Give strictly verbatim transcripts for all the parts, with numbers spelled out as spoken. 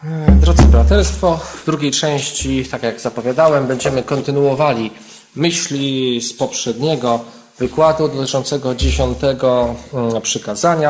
Drodzy braterstwo, w drugiej części, tak jak zapowiadałem, będziemy kontynuowali myśli z poprzedniego wykładu dotyczącego dziesiątego przykazania.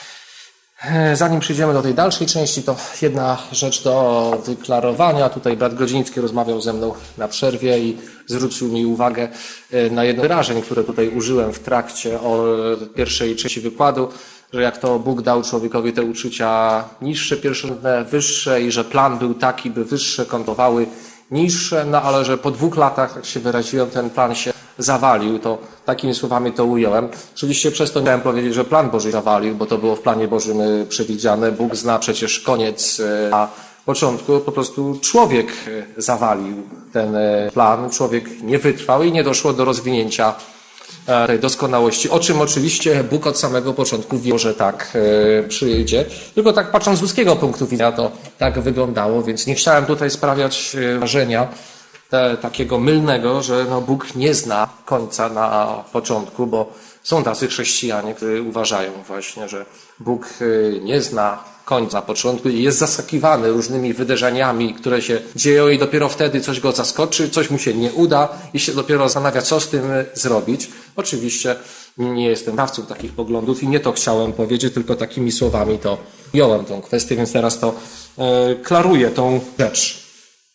Zanim przejdziemy do tej dalszej części, to jedna rzecz do wyklarowania. Tutaj brat Godziński rozmawiał ze mną na przerwie i zwrócił mi uwagę na jedno wyrażenie, które tutaj użyłem w trakcie o pierwszej części wykładu, że jak to Bóg dał człowiekowi te uczucia niższe, pierwszorzędne, wyższe i że plan był taki, by wyższe kontowały niższe, no ale że po dwóch latach, jak się wyraziłem, ten plan się zawalił, to takimi słowami to ująłem. Oczywiście przez to miałem powiedzieć, że plan Boży zawalił, bo to było w planie Bożym przewidziane. Bóg zna przecież koniec na początku, po prostu człowiek zawalił ten plan, człowiek nie wytrwał i nie doszło do rozwinięcia tej doskonałości, o czym oczywiście Bóg od samego początku wie, że tak przyjdzie. Tylko tak patrząc z ludzkiego punktu widzenia to tak wyglądało, więc nie chciałem tutaj sprawiać wrażenia te, takiego mylnego, że no Bóg nie zna końca na początku, bo są tacy chrześcijanie, którzy uważają właśnie, że Bóg nie zna końca na początku i jest zaskakiwany różnymi wydarzeniami, które się dzieją i dopiero wtedy coś go zaskoczy, coś mu się nie uda i się dopiero zastanawia, co z tym zrobić. Oczywiście nie jestem dawcą takich poglądów i nie to chciałem powiedzieć, tylko takimi słowami to jąłem tą kwestię, więc teraz to e, klaruję tą rzecz.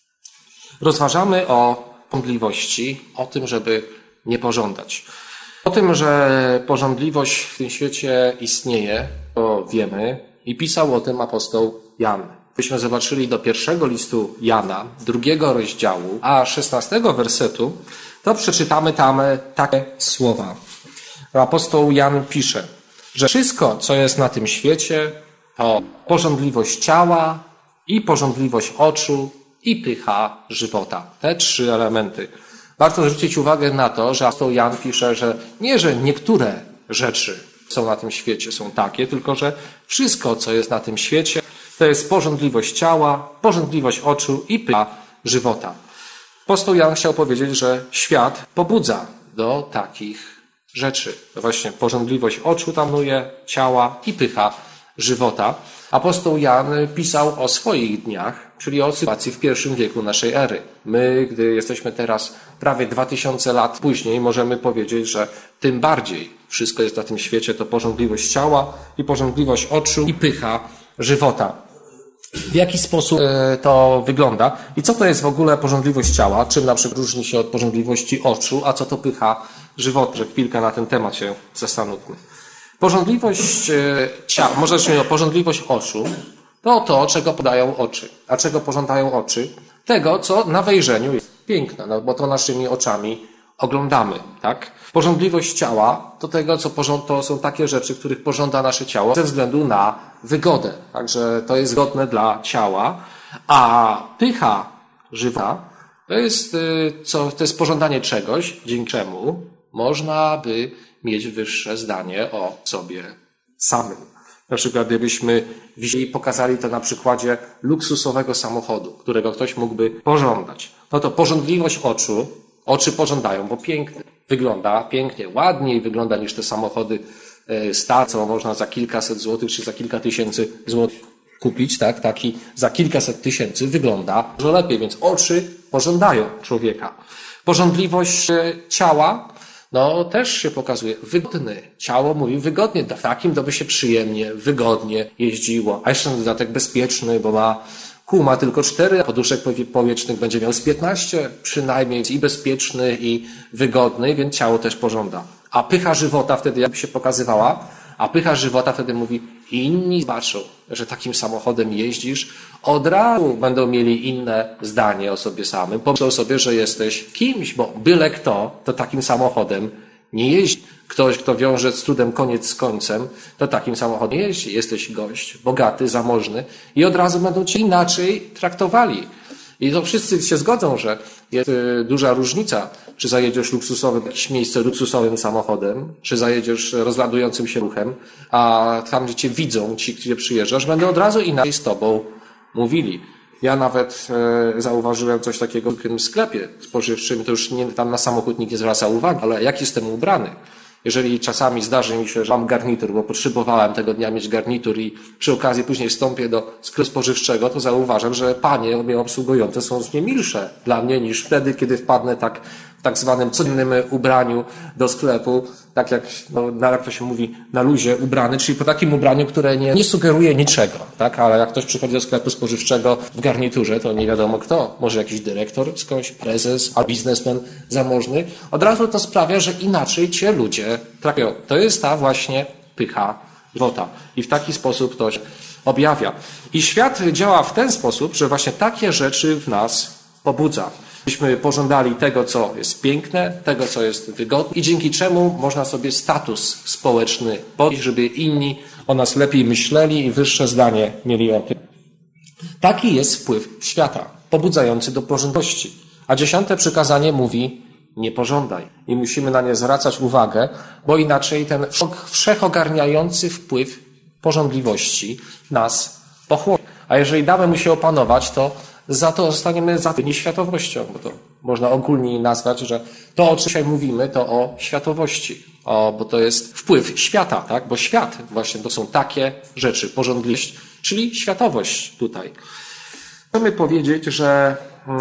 Rozważamy o pożądliwości, o tym, żeby nie pożądać. O tym, że pożądliwość w tym świecie istnieje, to wiemy i pisał o tym apostoł Jan. Gdybyśmy zobaczyli do pierwszego listu Jana, drugiego rozdziału, a szesnastego wersetu, to przeczytamy tam takie słowa. Apostoł Jan pisze, że wszystko, co jest na tym świecie, to pożądliwość ciała i pożądliwość oczu i pycha żywota. Te trzy elementy. Warto zwrócić uwagę na to, że apostoł Jan pisze, że nie, że niektóre rzeczy są na tym świecie, są takie, tylko że wszystko, co jest na tym świecie, to jest pożądliwość ciała, pożądliwość oczu i pycha żywota. Apostoł Jan chciał powiedzieć, że świat pobudza do takich rzeczy. To właśnie pożądliwość oczu tamuje, ciała i pycha żywota. Apostoł Jan pisał o swoich dniach, czyli o sytuacji w pierwszym wieku naszej ery. My, gdy jesteśmy teraz prawie dwa tysiące lat później, możemy powiedzieć, że tym bardziej wszystko jest na tym świecie, to pożądliwość ciała i pożądliwość oczu i pycha żywota. W jaki sposób to wygląda i co to jest w ogóle pożądliwość ciała, czym na przykład różni się od pożądliwości oczu, a co to pycha żywota, że chwilkę na ten temat się zastanówmy. Pożądliwość ciała, może zacznijmy o pożądliwość oczu, to to, czego podają oczy. A czego pożądają oczy? Tego, co na wejrzeniu jest piękne, no bo to naszymi oczami oglądamy, tak? Pożądliwość ciała to tego, co pożąd- to są takie rzeczy, których pożąda nasze ciało ze względu na wygodę. Także to jest godne dla ciała, a pycha żywota to jest, co, to jest pożądanie czegoś, dzięki czemu można by mieć wyższe zdanie o sobie samym. Na przykład gdybyśmy wzięli i pokazali to na przykładzie luksusowego samochodu, którego ktoś mógłby pożądać. No to pożądliwość oczu, oczy pożądają, bo piękny, wygląda pięknie, ładniej wygląda niż te samochody stare, co można za kilkaset złotych czy za kilka tysięcy złotych kupić, tak? Taki za kilkaset tysięcy wygląda dużo lepiej, więc oczy pożądają człowieka. Pożądliwość ciała, no też się pokazuje. Wygodny. Ciało mówi wygodnie. Takim to by się przyjemnie, wygodnie jeździło. A jeszcze na dodatek bezpieczny, bo ma kół ma tylko cztery, a poduszek powietrznych będzie miał z piętnaście przynajmniej i bezpieczny i wygodny, więc ciało też pożąda. A pycha żywota wtedy jakby się pokazywała, a pycha żywota wtedy mówi inni zobaczą, że takim samochodem jeździsz, od razu będą mieli inne zdanie o sobie samym. Pomyślą sobie, że jesteś kimś, bo byle kto, to takim samochodem nie jeździ. Ktoś, kto wiąże z trudem koniec z końcem, to takim samochodem nie jeździ. Jesteś gość, bogaty, zamożny i od razu będą cię inaczej traktowali. I to wszyscy się zgodzą, że jest duża różnica, czy zajedziesz luksusowym, jakieś miejsce luksusowym samochodem, czy zajedziesz rozladującym się ruchem, a tam, gdzie cię widzą, ci, gdzie przyjeżdżasz, będą od razu inaczej z tobą mówili. Ja nawet e, zauważyłem coś takiego w tym sklepie spożywczym, to już nie, tam na samochód nikt nie zwraca uwagi, ale jak jestem ubrany, Jeżeli czasami zdarzy mi się, że mam garnitur, bo potrzebowałem tego dnia mieć garnitur i przy okazji później wstąpię do sklepu spożywczego, to zauważam, że panie mnie obsługujące są znacznie milsze dla mnie niż wtedy, kiedy wpadnę tak w tak zwanym codziennym ubraniu do sklepu, tak jak, no, jak to się mówi, na luzie ubrany, czyli po takim ubraniu, które nie, nie sugeruje niczego, tak? Ale jak ktoś przychodzi do sklepu spożywczego w garniturze, to nie wiadomo kto, może jakiś dyrektor skądś, prezes, albo biznesmen zamożny, od razu to sprawia, że inaczej cię ludzie traktują. To jest ta właśnie pycha żywota. I w taki sposób to się objawia. I świat działa w ten sposób, że właśnie takie rzeczy w nas pobudza. Myśmy pożądali tego, co jest piękne, tego, co jest wygodne i dzięki czemu można sobie status społeczny podnieść, żeby inni o nas lepiej myśleli i wyższe zdanie mieli o tym. Taki jest wpływ świata, pobudzający do pożądliwości. A dziesiąte przykazanie mówi: nie pożądaj. I musimy na nie zwracać uwagę, bo inaczej ten wszechogarniający wpływ pożądliwości nas pochłonie. A jeżeli damy mu się opanować, to za to zostaniemy zatyni światowością, bo to można ogólnie nazwać, że to, o czym dzisiaj mówimy, to o światowości, o, bo to jest wpływ świata, tak? Bo świat właśnie to są takie rzeczy, pożądliwość, czyli światowość tutaj. Chcemy powiedzieć, że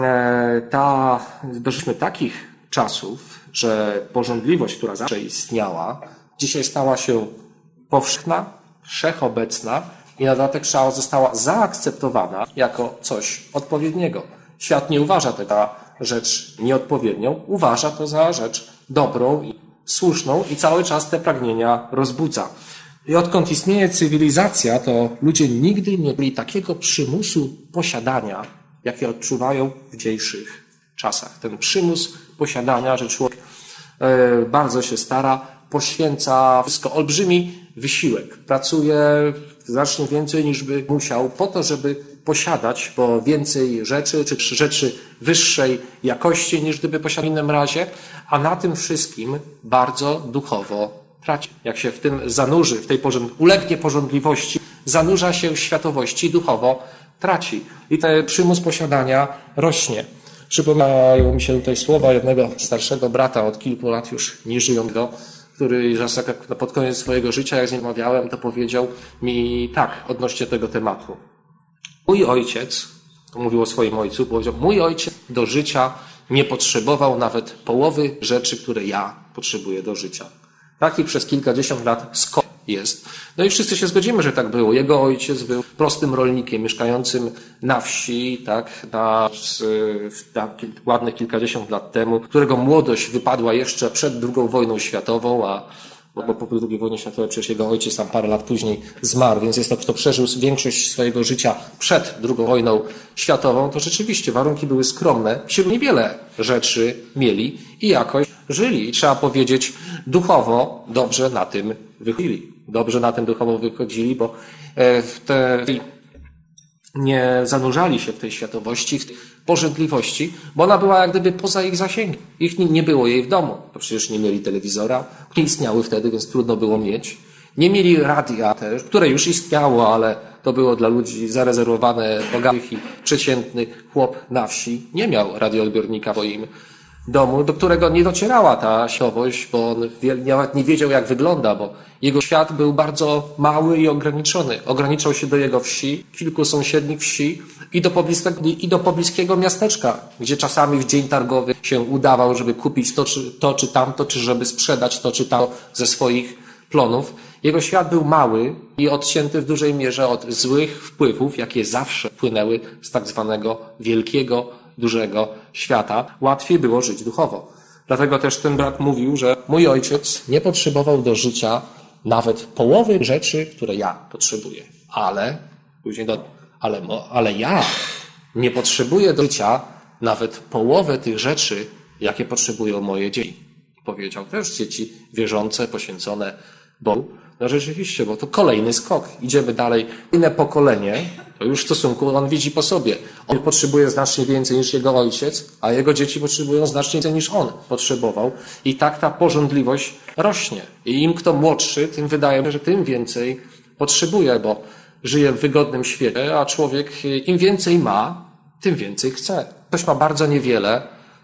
ta, doszliśmy takich czasów, że pożądliwość, która zawsze istniała, dzisiaj stała się powszechna, wszechobecna, i na dodatek została zaakceptowana jako coś odpowiedniego. Świat nie uważa tego za rzecz nieodpowiednią, uważa to za rzecz dobrą i słuszną i cały czas te pragnienia rozbudza. I odkąd istnieje cywilizacja, to ludzie nigdy nie mieli takiego przymusu posiadania, jakie odczuwają w dzisiejszych czasach. Ten przymus posiadania, że człowiek bardzo się stara, poświęca wszystko, olbrzymi wysiłek, pracuje znacznie więcej niż by musiał po to, żeby posiadać, bo więcej rzeczy, czy rzeczy wyższej jakości niż gdyby posiadał w innym razie, a na tym wszystkim bardzo duchowo traci. Jak się w tym zanurzy, w tej porząd- ulegnie pożądliwości, zanurza się w światowości, duchowo traci. I ten przymus posiadania rośnie. Przypominają mi się tutaj słowa jednego starszego brata od kilku lat już nieżyjącego, który pod koniec swojego życia, jak z nim rozmawiałem, to powiedział mi tak odnośnie tego tematu. Mój ojciec, to mówił o swoim ojcu, powiedział, mój ojciec do życia nie potrzebował nawet połowy rzeczy, które ja potrzebuję do życia. Taki przez kilkadziesiąt lat skok jest. No i wszyscy się zgodzimy, że tak było. Jego ojciec był prostym rolnikiem, mieszkającym na wsi, tak, na, na ładne kilkadziesiąt lat temu, którego młodość wypadła jeszcze przed drugą wojną światową, a bo po drugiej wojnie światowej przecież jego ojciec tam parę lat później zmarł, więc jest to, kto przeżył większość swojego życia przed drugą wojną światową, to rzeczywiście warunki były skromne. Wśród niewiele rzeczy mieli i jakoś żyli. I trzeba powiedzieć, duchowo dobrze na tym wychodzili. Dobrze na tym duchowo wychodzili, bo w te, nie zanurzali się w tej światowości, w tej pożądliwości, bo ona była jak gdyby poza ich zasięgiem. Ich nie, nie było jej w domu. To przecież nie mieli telewizora, nie istniały wtedy, więc trudno było mieć. Nie mieli radia też, które już istniało, ale to było dla ludzi zarezerwowane, bogatych i przeciętny chłop na wsi. Nie miał radioodbiornika w swoim domu, do którego nie docierała ta światowość, bo on nawet nie wiedział, jak wygląda, bo jego świat był bardzo mały i ograniczony. Ograniczał się do jego wsi, kilku sąsiednich wsi i do pobliskiego, i do pobliskiego miasteczka, gdzie czasami w dzień targowy się udawał, żeby kupić to czy, to czy tamto, czy żeby sprzedać to czy tamto ze swoich plonów. Jego świat był mały i odcięty w dużej mierze od złych wpływów, jakie zawsze płynęły z tak zwanego wielkiego, dużego świata. Łatwiej było żyć duchowo. Dlatego też ten brat mówił, że mój ojciec nie potrzebował do życia nawet połowy rzeczy, które ja potrzebuję. Ale, później do, ale, ale ja nie potrzebuję do życia nawet połowę tych rzeczy, jakie potrzebują moje dzieci. Powiedział też dzieci wierzące, poświęcone Bogu. No rzeczywiście, bo to kolejny skok. Idziemy dalej. Inne pokolenie, to już w stosunku on widzi po sobie. On potrzebuje znacznie więcej niż jego ojciec, a jego dzieci potrzebują znacznie więcej niż on potrzebował. I tak ta pożądliwość rośnie. I im kto młodszy, tym wydaje się, że tym więcej potrzebuje, bo żyje w wygodnym świecie, a człowiek im więcej ma, tym więcej chce. Ktoś ma bardzo niewiele,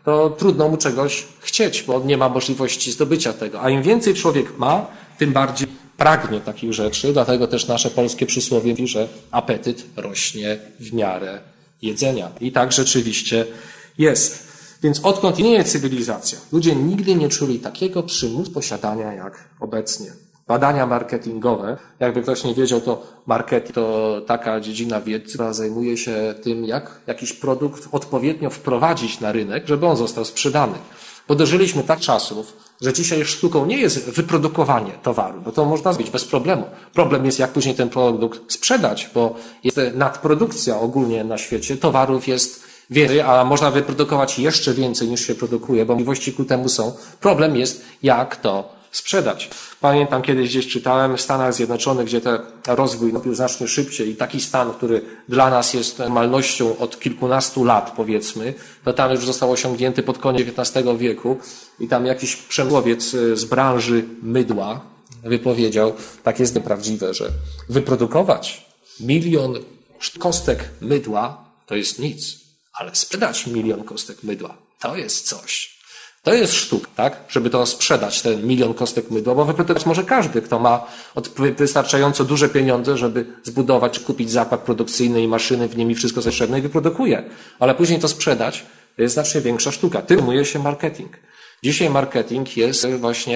to trudno mu czegoś chcieć, bo on nie ma możliwości zdobycia tego. A im więcej człowiek ma, tym bardziej pragnie takich rzeczy, dlatego też nasze polskie przysłowie mówi, że apetyt rośnie w miarę jedzenia. I tak rzeczywiście jest. Więc odkąd istnieje cywilizacja, ludzie nigdy nie czuli takiego przymusu posiadania jak obecnie. Badania marketingowe, jakby ktoś nie wiedział, to marketing to taka dziedzina wiedzy, która zajmuje się tym, jak jakiś produkt odpowiednio wprowadzić na rynek, żeby on został sprzedany. Bo dożyliśmy tak czasów, że dzisiaj sztuką nie jest wyprodukowanie towaru, bo to można zrobić bez problemu. Problem jest, jak później ten produkt sprzedać, bo jest nadprodukcja ogólnie na świecie, towarów jest więcej, a można wyprodukować jeszcze więcej niż się produkuje, bo możliwości ku temu są. Problem jest, jak to sprzedać. Pamiętam, kiedyś gdzieś czytałem w Stanach Zjednoczonych, gdzie ten rozwój był znacznie szybciej i taki stan, który dla nas jest normalnością od kilkunastu lat, powiedzmy, to tam już został osiągnięty pod koniec dziewiętnastego wieku i tam jakiś przemysłowiec z branży mydła wypowiedział, tak jest nieprawdziwe, że wyprodukować milion kostek mydła to jest nic, ale sprzedać milion kostek mydła to jest coś. To jest sztuka, tak? Żeby to sprzedać, ten milion kostek mydła, bo wyprodukować może każdy, kto ma wystarczająco duże pieniądze, żeby zbudować czy kupić zakład produkcyjny i maszyny, w nim i wszystko potrzebne i wyprodukuje. Ale później to sprzedać to jest znacznie większa sztuka. Tym zajmuje się marketing. Dzisiaj marketing jest właśnie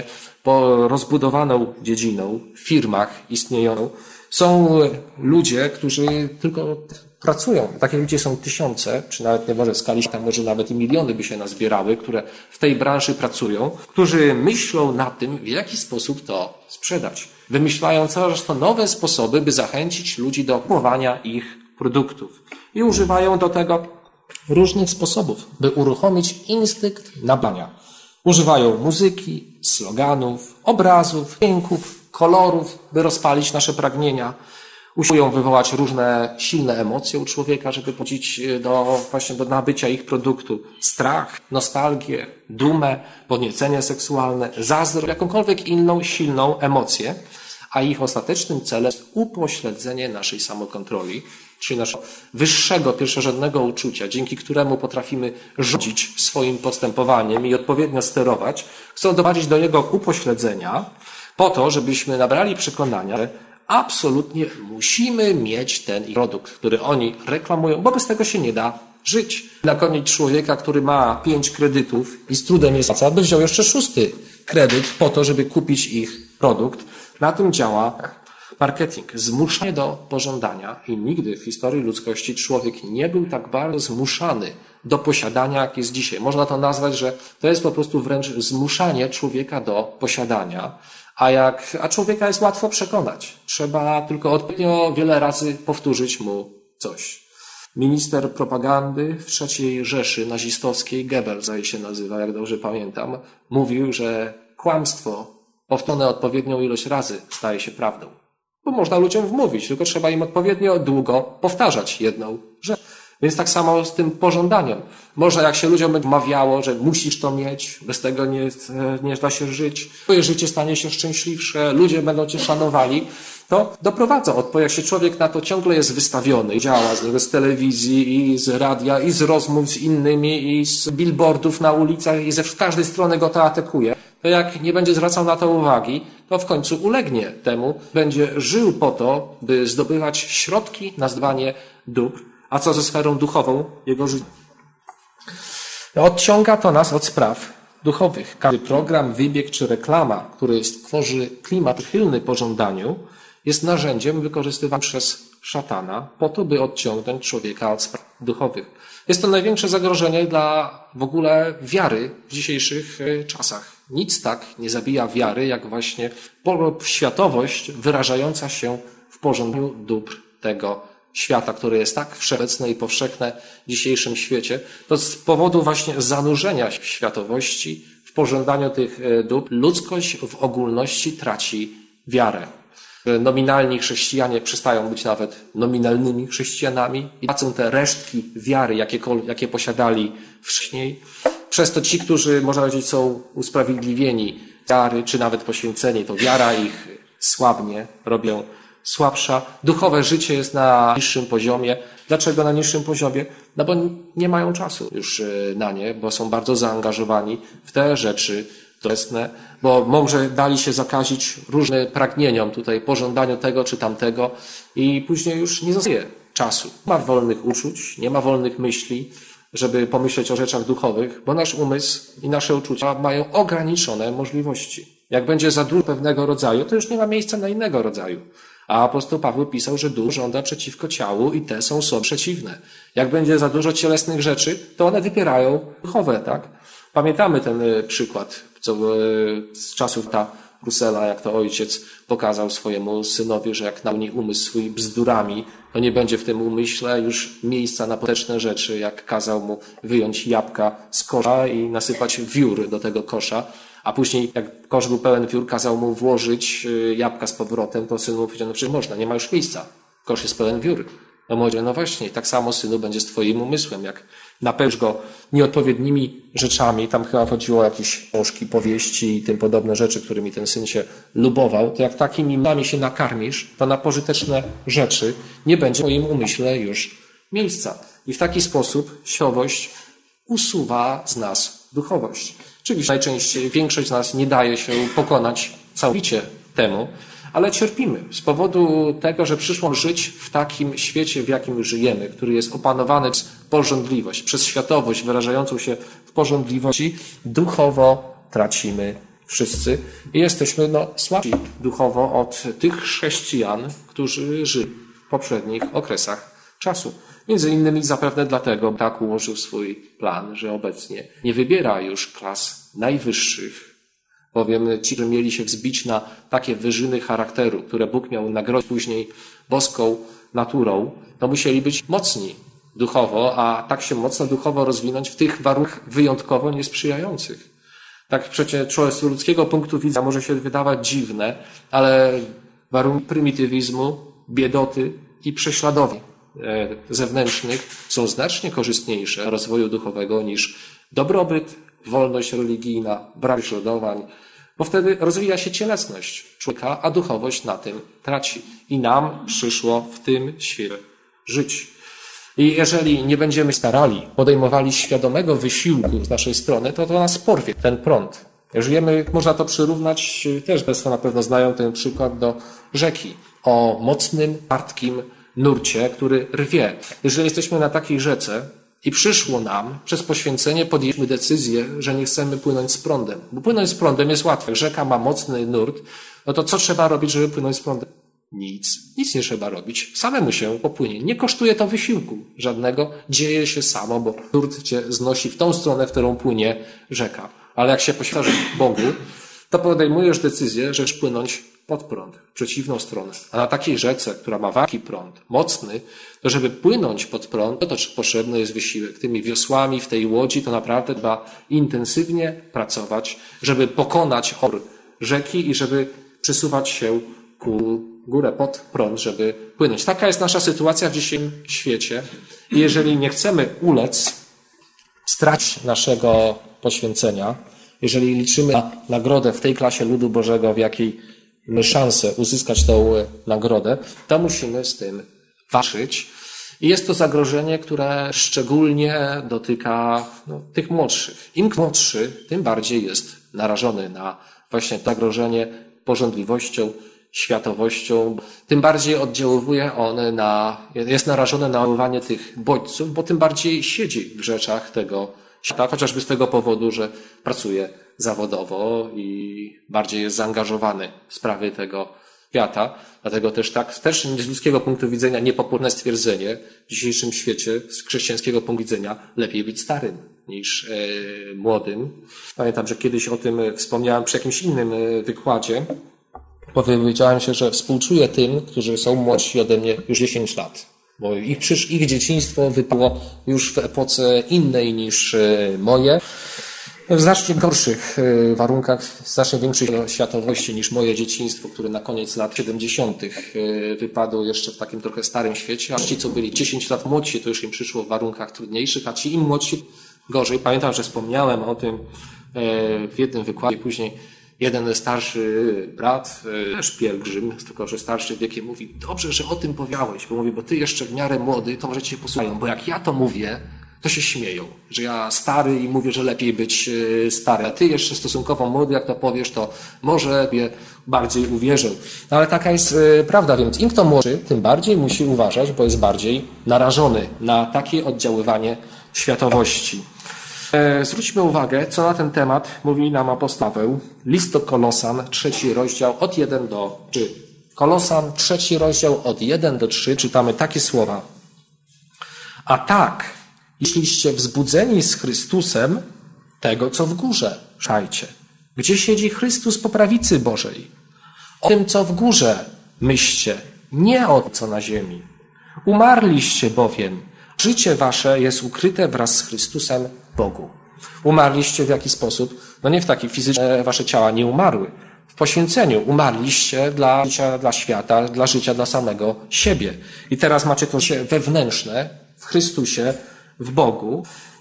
rozbudowaną dziedziną, w firmach istnieją. Są ludzie, którzy tylko pracują. Takie ludzie są tysiące, czy nawet nie może w skali, tam może nawet i miliony by się nazbierały, które w tej branży pracują, którzy myślą nad tym, w jaki sposób to sprzedać. Wymyślają coraz to nowe sposoby, by zachęcić ludzi do kupowania ich produktów. I używają do tego różnych sposobów, by uruchomić instynkt nabywania. Używają muzyki, sloganów, obrazów, dźwięków, kolorów, by rozpalić nasze pragnienia. Usiłują wywołać różne silne emocje u człowieka, żeby pobudzić do, właśnie do nabycia ich produktu. Strach, nostalgię, dumę, podniecenie seksualne, zazdrość, jakąkolwiek inną silną emocję, a ich ostatecznym celem jest upośledzenie naszej samokontroli, czyli naszego wyższego, pierwszorzędnego uczucia, dzięki któremu potrafimy rządzić swoim postępowaniem i odpowiednio sterować. Chcą doprowadzić do jego upośledzenia po to, żebyśmy nabrali przekonania, że absolutnie musimy mieć ten produkt, który oni reklamują, bo bez tego się nie da żyć. Nakoniec człowieka, który ma pięć kredytów i z trudem jest płaca, by wziął jeszcze szósty kredyt po to, żeby kupić ich produkt. Na tym działa marketing. Zmuszanie do pożądania i nigdy w historii ludzkości człowiek nie był tak bardzo zmuszany do posiadania, jak jest dzisiaj. Można to nazwać, że to jest po prostu wręcz zmuszanie człowieka do posiadania. A jak, a człowieka jest łatwo przekonać. Trzeba tylko odpowiednio wiele razy powtórzyć mu coś. Minister propagandy w trzeciej Rzeszy nazistowskiej, Goebbels zdaje się nazywa, jak dobrze pamiętam, mówił, że kłamstwo powtórzone odpowiednią ilość razy staje się prawdą. Bo można ludziom wmówić, tylko trzeba im odpowiednio długo powtarzać jedną rzecz. Więc tak samo z tym pożądaniem. Można, jak się ludziom będzie mawiało, że musisz to mieć, bez tego nie, nie da się żyć, twoje życie stanie się szczęśliwsze, ludzie będą cię szanowali, to doprowadza. Jak się człowiek na to ciągle jest wystawiony i działa z, z telewizji i z radia i z rozmów z innymi i z billboardów na ulicach i ze każdej strony go to atakuje, to jak nie będzie zwracał na to uwagi, to w końcu ulegnie temu, będzie żył po to, by zdobywać środki na zdobywanie dóbr. A co ze sferą duchową jego życia? Odciąga to nas od spraw duchowych. Każdy program, wybieg czy reklama, który stworzy klimat przychylny pożądaniu, jest narzędziem wykorzystywanym przez szatana po to, by odciągnąć człowieka od spraw duchowych. Jest to największe zagrożenie dla w ogóle wiary w dzisiejszych czasach. Nic tak nie zabija wiary, jak właśnie światowość wyrażająca się w pożądaniu dóbr tego świata, które jest tak wszechobecne i powszechne w dzisiejszym świecie, to z powodu właśnie zanurzenia w światowości, w pożądaniu tych dóbr, ludzkość w ogólności traci wiarę. Nominalni chrześcijanie przestają być nawet nominalnymi chrześcijanami i tracą te resztki wiary, jakie, jakie posiadali wcześniej. Przez to ci, którzy, można powiedzieć, są usprawiedliwieni wiary, czy nawet poświęceni, to wiara ich słabnie, robią słabsza. Duchowe życie jest na niższym poziomie. Dlaczego na niższym poziomie? No bo nie mają czasu już na nie, bo są bardzo zaangażowani w te rzeczy doczesne, bo może dali się zakazić różnym pragnieniom, tutaj pożądaniu tego czy tamtego i później już nie zostaje czasu. Nie ma wolnych uczuć, nie ma wolnych myśli, żeby pomyśleć o rzeczach duchowych, bo nasz umysł i nasze uczucia mają ograniczone możliwości. Jak będzie za dużo pewnego rodzaju, to już nie ma miejsca na innego rodzaju. A apostoł Paweł pisał, że duch żąda przeciwko ciału i te są sobie przeciwne. Jak będzie za dużo cielesnych rzeczy, to one wypierają duchowe, tak? Pamiętamy ten przykład, co z czasów ta Rusela, jak to ojciec pokazał swojemu synowi, że jak napełni umysł swój bzdurami, to nie będzie w tym umyśle już miejsca na pożyteczne rzeczy, jak kazał mu wyjąć jabłka z kosza i nasypać wiór do tego kosza, a później jak kosz był pełen wiór, kazał mu włożyć jabłka z powrotem, to syn mu powiedział, no przecież można, nie ma już miejsca, kosz jest pełen wiór. No może, no właśnie, tak samo synu będzie z twoim umysłem, jak napełnisz go nieodpowiednimi rzeczami, tam chyba chodziło o jakieś książki, powieści i tym podobne rzeczy, którymi ten syn się lubował, to jak takimi mami się nakarmisz, to na pożyteczne rzeczy nie będzie w twoim umyśle już miejsca. I w taki sposób świadomość usuwa z nas duchowość. Oczywiście najczęściej większość z nas nie daje się pokonać całkowicie temu, ale cierpimy z powodu tego, że przyszło żyć w takim świecie, w jakim żyjemy, który jest opanowany przez pożądliwość, przez światowość wyrażającą się w pożądliwości. Duchowo tracimy wszyscy i jesteśmy no, słabsi duchowo od tych chrześcijan, którzy żyli w poprzednich okresach czasu. Między innymi zapewne dlatego tak ułożył swój plan, że obecnie nie wybiera już klas najwyższych, bowiem ci, którzy mieli się wzbić na takie wyżyny charakteru, które Bóg miał nagrodzić później boską naturą, to musieli być mocni duchowo, a tak się mocno duchowo rozwinąć w tych warunkach wyjątkowo niesprzyjających. Tak przecież z ludzkiego punktu widzenia może się wydawać dziwne, ale warunki prymitywizmu, biedoty i prześladowań zewnętrznych są znacznie korzystniejsze rozwoju duchowego niż dobrobyt, wolność religijna, brak prześladowań, bo wtedy rozwija się cielesność człowieka, a duchowość na tym traci. I nam przyszło w tym świecie żyć. I jeżeli nie będziemy starali, podejmowali świadomego wysiłku z naszej strony, to to nas porwie, ten prąd. Żyjemy, można to przyrównać, też Państwo na pewno znają ten przykład, do rzeki o mocnym, wartkim nurcie, który rwie. Jeżeli jesteśmy na takiej rzece i przyszło nam, przez poświęcenie podjęliśmy decyzję, że nie chcemy płynąć z prądem. Bo płynąć z prądem jest łatwe. Rzeka ma mocny nurt, no to co trzeba robić, żeby płynąć z prądem? Nic. Nic nie trzeba robić. Samemu się popłynie. Nie kosztuje to wysiłku żadnego. Dzieje się samo, bo nurt cię znosi w tą stronę, w którą płynie rzeka. Ale jak się poświęcasz Bogu, to podejmujesz decyzję, że chcesz płynąć pod prąd, w przeciwną stronę. A na takiej rzece, która ma warki prąd, mocny, to żeby płynąć pod prąd, to, to potrzebny jest wysiłek. Tymi wiosłami w tej łodzi to naprawdę trzeba intensywnie pracować, żeby pokonać opór rzeki i żeby przesuwać się ku górę pod prąd, żeby płynąć. Taka jest nasza sytuacja w dzisiejszym świecie. I jeżeli nie chcemy ulec, stracić naszego poświęcenia, jeżeli liczymy na nagrodę w tej klasie ludu Bożego, w jakiej mamy szansę uzyskać tą nagrodę, to musimy z tym walczyć. I jest to zagrożenie, które szczególnie dotyka no, tych młodszych. Im młodszy, tym bardziej jest narażony na właśnie zagrożenie pożądliwością, światowością. Tym bardziej oddziałuje on na, jest narażony na oddziaływanie tych bodźców, bo tym bardziej siedzi w rzeczach tego świata, chociażby z tego powodu, że pracuje zawodowo i bardziej jest zaangażowany w sprawy tego świata. Dlatego też tak, też z ludzkiego punktu widzenia niepopularne stwierdzenie w dzisiejszym świecie, z chrześcijańskiego punktu widzenia, lepiej być starym niż e, młodym. Pamiętam, że kiedyś o tym wspomniałem przy jakimś innym wykładzie. Powiedziałem się, że współczuję tym, którzy są młodsi ode mnie już dziesięć lat. Bo ich, przecież ich dzieciństwo wypało już w epoce innej niż moje. W znacznie gorszych warunkach, w znacznie większej światowości niż moje dzieciństwo, które na koniec lat siedemdziesiątych wypadło jeszcze w takim trochę starym świecie, a ci, co byli dziesięć lat młodsi, to już im przyszło w warunkach trudniejszych, a ci im młodsi gorzej. Pamiętam, że wspomniałem o tym w jednym wykładzie, później Jeden starszy brat, też pielgrzym, tylko że starszy wiekiem, mówi, dobrze, że o tym powiedziałeś, bo mówi, bo ty jeszcze w miarę młody, to może cię posłuchają, bo jak ja to mówię, to się śmieją, że ja stary i mówię, że lepiej być stary, a ty jeszcze stosunkowo młody, jak to powiesz, to może je bardziej uwierzą. No ale taka jest prawda, więc im kto młodszy, tym bardziej musi uważać, bo jest bardziej narażony na takie oddziaływanie światowości. Zwróćmy uwagę, co na ten temat mówi nam apostoł Paweł. List do Kolosan, trzeci rozdział, od jeden do trzy. Kolosan, trzeci rozdział, od jeden do trzy, czytamy takie słowa. A tak, jeśliście wzbudzeni z Chrystusem, tego, co w górze, szajcie. Gdzie siedzi Chrystus po prawicy Bożej? O tym, co w górze, myślcie, nie o tym, co na ziemi. Umarliście bowiem, życie wasze jest ukryte wraz z Chrystusem w Bogu. Umarliście w jaki sposób? No nie w taki fizyczny, wasze ciała nie umarły. W poświęceniu umarliście dla życia dla świata, dla życia dla samego siebie. I teraz macie to życie wewnętrzne w Chrystusie, w Bogu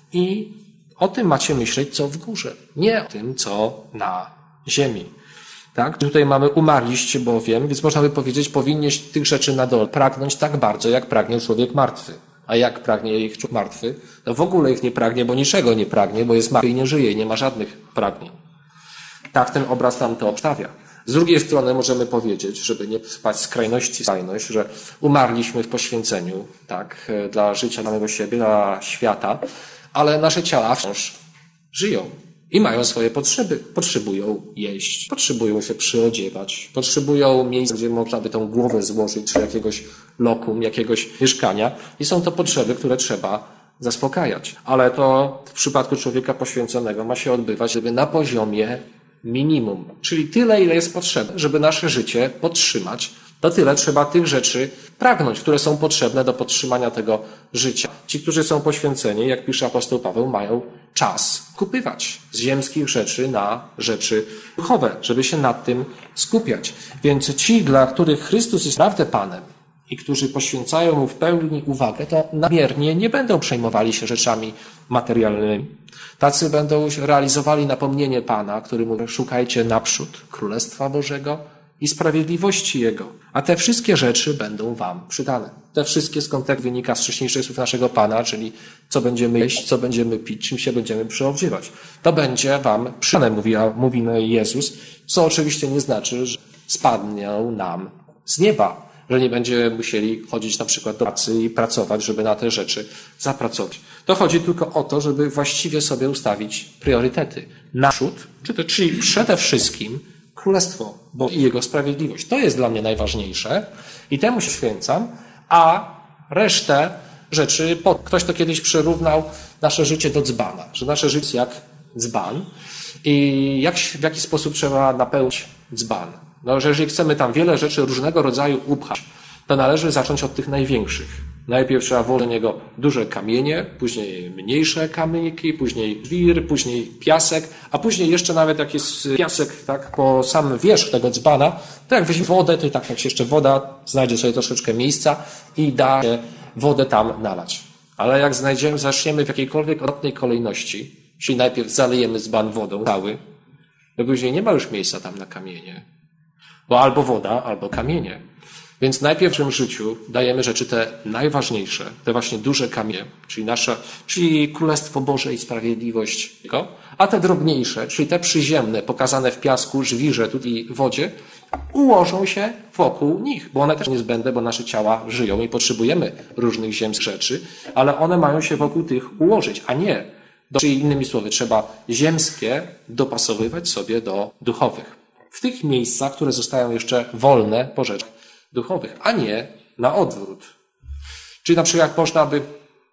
i o tym macie myśleć, co w górze. Nie o tym, co na ziemi. Tak? Tutaj mamy umarliście bowiem, więc można by powiedzieć, powinniście tych rzeczy na dole pragnąć tak bardzo, jak pragnie człowiek martwy. A jak pragnie ich człowiek martwy? No w ogóle ich nie pragnie, bo niczego nie pragnie, bo jest martwy i nie żyje i nie ma żadnych pragnień. Tak ten obraz nam to obstawia. Z drugiej strony możemy powiedzieć, żeby nie spać z skrajności w skrajność, że umarliśmy w poświęceniu, tak, dla życia samego siebie, dla świata, ale nasze ciała wciąż żyją i mają swoje potrzeby. Potrzebują jeść, potrzebują się przyodziewać, potrzebują miejsca, gdzie można by tą głowę złożyć, czy jakiegoś lokum, jakiegoś mieszkania i są to potrzeby, które trzeba zaspokajać. Ale to w przypadku człowieka poświęconego ma się odbywać żeby na poziomie minimum, czyli tyle, ile jest potrzebne, żeby nasze życie podtrzymać, to tyle trzeba tych rzeczy pragnąć, które są potrzebne do podtrzymania tego życia. Ci, którzy są poświęceni, jak pisze apostoł Paweł, mają czas kupywać z ziemskich rzeczy na rzeczy duchowe, żeby się nad tym skupiać. Więc ci, dla których Chrystus jest naprawdę Panem i którzy poświęcają Mu w pełni uwagę, to nadmiernie nie będą przejmowali się rzeczami materialnymi. Tacy będą realizowali napomnienie Pana, który mówi, szukajcie naprzód Królestwa Bożego i sprawiedliwości Jego, a te wszystkie rzeczy będą wam przydane. Te wszystkie skąd tak wynika z wcześniejszych słów naszego Pana, czyli co będziemy jeść, co będziemy pić, czym się będziemy przyodziewać. To będzie wam przydane, mówi, mówi Jezus, co oczywiście nie znaczy, że spadną nam z nieba, że nie będziemy musieli chodzić na przykład do pracy i pracować, żeby na te rzeczy zapracować. To chodzi tylko o to, żeby właściwie sobie ustawić priorytety. Naprzód, czyli przede wszystkim Królestwo Boże i Jego sprawiedliwość. To jest dla mnie najważniejsze i temu się święcam, a resztę rzeczy, ktoś to kiedyś przyrównał nasze życie do dzbana, że nasze życie jest jak dzban i jak, w jaki sposób trzeba napełnić dzban. No, że jeżeli chcemy tam wiele rzeczy różnego rodzaju upchać, to należy zacząć od tych największych. Najpierw trzeba włożyć do niego duże kamienie, później mniejsze kamieniki, później wir, później piasek, a później jeszcze nawet jak jest piasek tak po sam wierzch tego dzbana, to jak weźmie wodę, to i tak jak się jeszcze woda znajdzie sobie troszeczkę miejsca i da się wodę tam nalać. Ale jak znajdziemy, zaczniemy w jakiejkolwiek odwrotnej kolejności, czyli najpierw zalejemy dzban wodą cały, to później nie ma już miejsca tam na kamienie. Bo albo woda, albo kamienie. Więc najpierw w naszym życiu dajemy rzeczy te najważniejsze, te właśnie duże kamienie, czyli nasze, czyli Królestwo Boże i sprawiedliwość Jego, a te drobniejsze, czyli te przyziemne, pokazane w piasku, żwirze, tutaj w wodzie, ułożą się wokół nich, bo one też niezbędne, bo nasze ciała żyją i potrzebujemy różnych ziemskich rzeczy, ale one mają się wokół tych ułożyć, a nie, do, czyli innymi słowy, trzeba ziemskie dopasowywać sobie do duchowych. W tych miejscach, które zostają jeszcze wolne po rzeczach duchowych, a nie na odwrót. Czyli na przykład jak można by,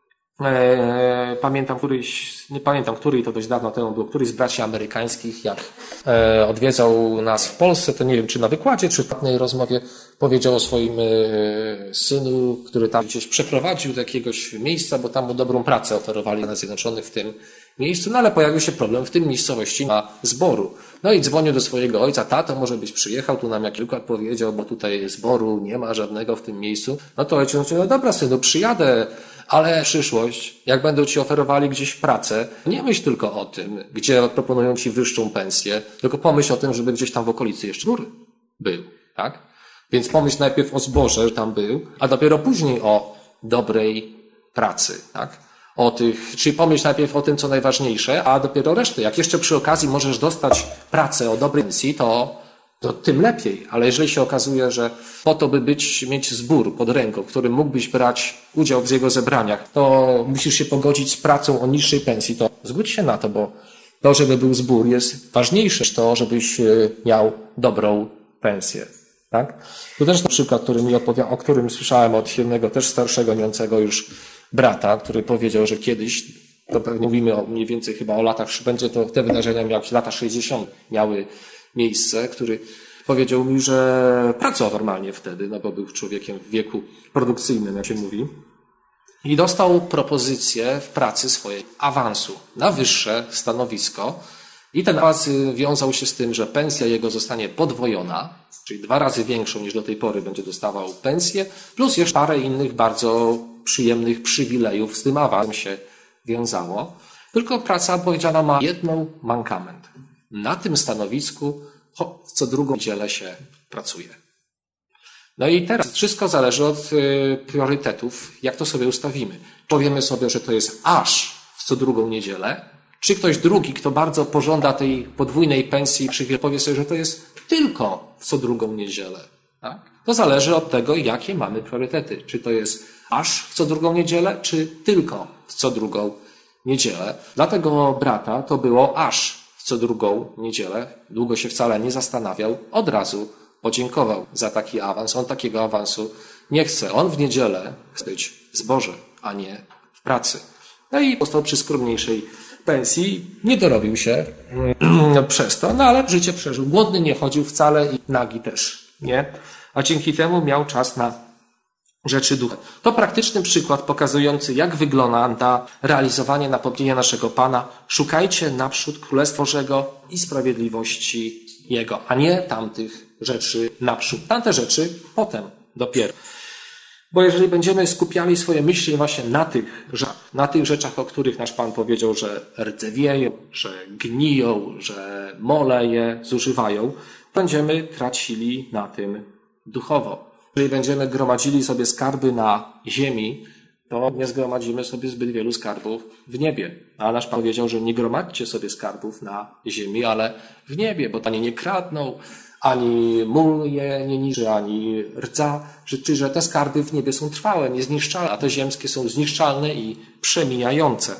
e, pamiętam któryś, nie pamiętam, który to dość dawno temu był, któryś z braci amerykańskich, jak e, odwiedzał nas w Polsce, to nie wiem, czy na wykładzie, czy w pewnej rozmowie powiedział o swoim e, synu, który tam gdzieś przeprowadził do jakiegoś miejsca, bo tam mu dobrą pracę oferowali na Zjednoczonych w tym miejscu, no ale pojawił się problem w tym miejscowości na zboru. No i dzwonił do swojego ojca, tato, może byś przyjechał, tu nam jakiś przykład powiedział, bo tutaj zboru nie ma żadnego w tym miejscu. No to ojciec mówi, no dobra synu, przyjadę, ale przyszłość, jak będą ci oferowali gdzieś pracę, nie myśl tylko o tym, gdzie proponują ci wyższą pensję, tylko pomyśl o tym, żeby gdzieś tam w okolicy jeszcze góry był, tak? Więc pomyśl najpierw o zboże, że tam był, a dopiero później o dobrej pracy, tak? O tych, czyli pomyśl najpierw o tym, co najważniejsze, a dopiero resztę. Jak jeszcze przy okazji możesz dostać pracę o dobrej pensji, to, to tym lepiej. Ale jeżeli się okazuje, że po to, by być, mieć zbór pod ręką, w którym mógłbyś brać udział w jego zebraniach, to musisz się pogodzić z pracą o niższej pensji, to zgódź się na to, bo to, żeby był zbór, jest ważniejsze niż to, żebyś miał dobrą pensję. Tak? Tu też na przykład, który mi opowiada, o którym słyszałem od jednego też starszego, niącego już brata, który powiedział, że kiedyś, to pewnie mówimy o, mniej więcej chyba o latach, będzie to te wydarzenia miały lata sześćdziesiąte miały miejsce, który powiedział mi, że pracował normalnie wtedy, no bo był człowiekiem w wieku produkcyjnym, jak się mówi, i dostał propozycję w pracy swojej awansu na wyższe stanowisko. I ten awans wiązał się z tym, że pensja jego zostanie podwojona, czyli dwa razy większą niż do tej pory będzie dostawał pensję, plus jeszcze parę innych bardzo przyjemnych przywilejów z tym awansem się wiązało. Tylko praca powiedziana ma jedną mankament. Na tym stanowisku co drugą niedzielę się pracuje. No i teraz wszystko zależy od y, priorytetów, jak to sobie ustawimy. Powiemy sobie, że to jest aż w co drugą niedzielę, czy ktoś drugi, kto bardzo pożąda tej podwójnej pensji, powie sobie, że to jest tylko w co drugą niedzielę. Tak? To zależy od tego, jakie mamy priorytety. Czy to jest aż w co drugą niedzielę, czy tylko w co drugą niedzielę. Dla tego brata to było aż w co drugą niedzielę. Długo się wcale nie zastanawiał. Od razu podziękował za taki awans. On takiego awansu nie chce. On w niedzielę chce być w zborze, a nie w pracy. No i został przy skromniejszej pensji, nie dorobił się przez to, no ale życie przeżył. Głodny nie chodził wcale i nagi też nie. A dzięki temu miał czas na rzeczy ducha. To praktyczny przykład pokazujący, jak wygląda realizowanie napomnienia naszego Pana. Szukajcie naprzód Królestwa Bożego i sprawiedliwości Jego, a nie tamtych rzeczy naprzód. Tamte rzeczy potem dopiero. Bo jeżeli będziemy skupiali swoje myśli właśnie na tych, na tych rzeczach, o których nasz Pan powiedział, że rdzewieją, że gniją, że mole je zużywają, będziemy tracili na tym duchowo. Jeżeli będziemy gromadzili sobie skarby na ziemi, to nie zgromadzimy sobie zbyt wielu skarbów w niebie. A nasz Pan powiedział, że nie gromadźcie sobie skarbów na ziemi, ale w niebie, bo ani nie kradną, ani mól je nie niży, ani rdza, czy że te skarby w niebie są trwałe, niezniszczalne, a te ziemskie są zniszczalne i przemijające.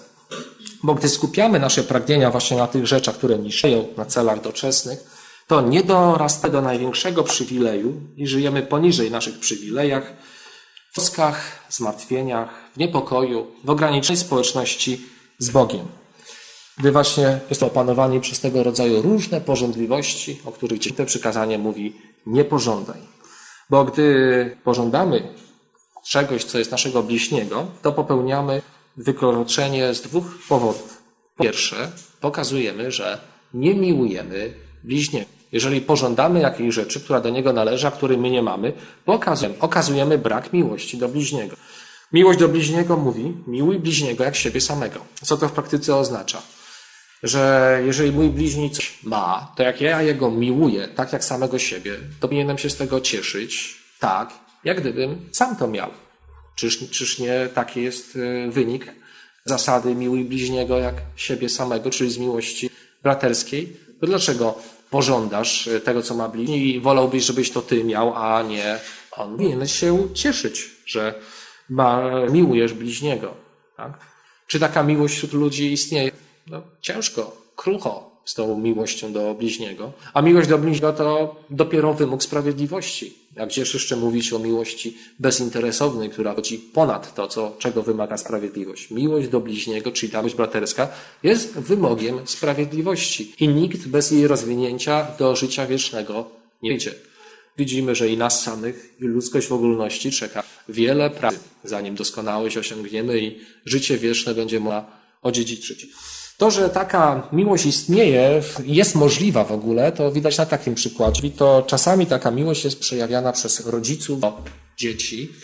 Bo gdy skupiamy nasze pragnienia właśnie na tych rzeczach, które niszczeją, na celach doczesnych, to nie dorastamy do największego przywileju i żyjemy poniżej naszych przywilejach, w troskach, zmartwieniach, w niepokoju, w ograniczonej społeczności z Bogiem. Gdy właśnie jest opanowani przez tego rodzaju różne pożądliwości, o których dzisiaj to przykazanie mówi, nie pożądaj. Bo gdy pożądamy czegoś, co jest naszego bliźniego, to popełniamy wykroczenie z dwóch powodów. Po pierwsze, pokazujemy, że nie miłujemy bliźniego. Jeżeli pożądamy jakiejś rzeczy, która do niego należy, a której my nie mamy, pokazujemy, okazujemy brak miłości do bliźniego. Miłość do bliźniego mówi, miłuj bliźniego jak siebie samego. Co to w praktyce oznacza? Że jeżeli mój bliźni coś ma, to jak ja jego miłuję, tak jak samego siebie, to powinienem się z tego cieszyć, tak, jak gdybym sam to miał. Czyż, czyż nie taki jest wynik zasady miłuj bliźniego jak siebie samego, czyli z miłości braterskiej? To dlaczego pożądasz tego, co ma bliźni i wolałbyś, żebyś to ty miał, a nie on? Powinien się cieszyć, że ma, miłujesz bliźniego. Tak? Czy taka miłość wśród ludzi istnieje? No, ciężko, krucho z tą miłością do bliźniego. A miłość do bliźniego to dopiero wymóg sprawiedliwości. Jak gdzież jeszcze mówić o miłości bezinteresownej, która chodzi ponad to, co, czego wymaga sprawiedliwość. Miłość do bliźniego, czyli ta miłość braterska, jest wymogiem sprawiedliwości. I nikt bez jej rozwinięcia do życia wiecznego nie wyjdzie. Widzimy, że i nas samych, i ludzkość w ogólności czeka wiele pracy, zanim doskonałość osiągniemy i życie wieczne będzie można odziedziczyć. To, że taka miłość istnieje, jest możliwa w ogóle, to widać na takim przykładzie. To czasami taka miłość jest przejawiana przez rodziców do dzieci.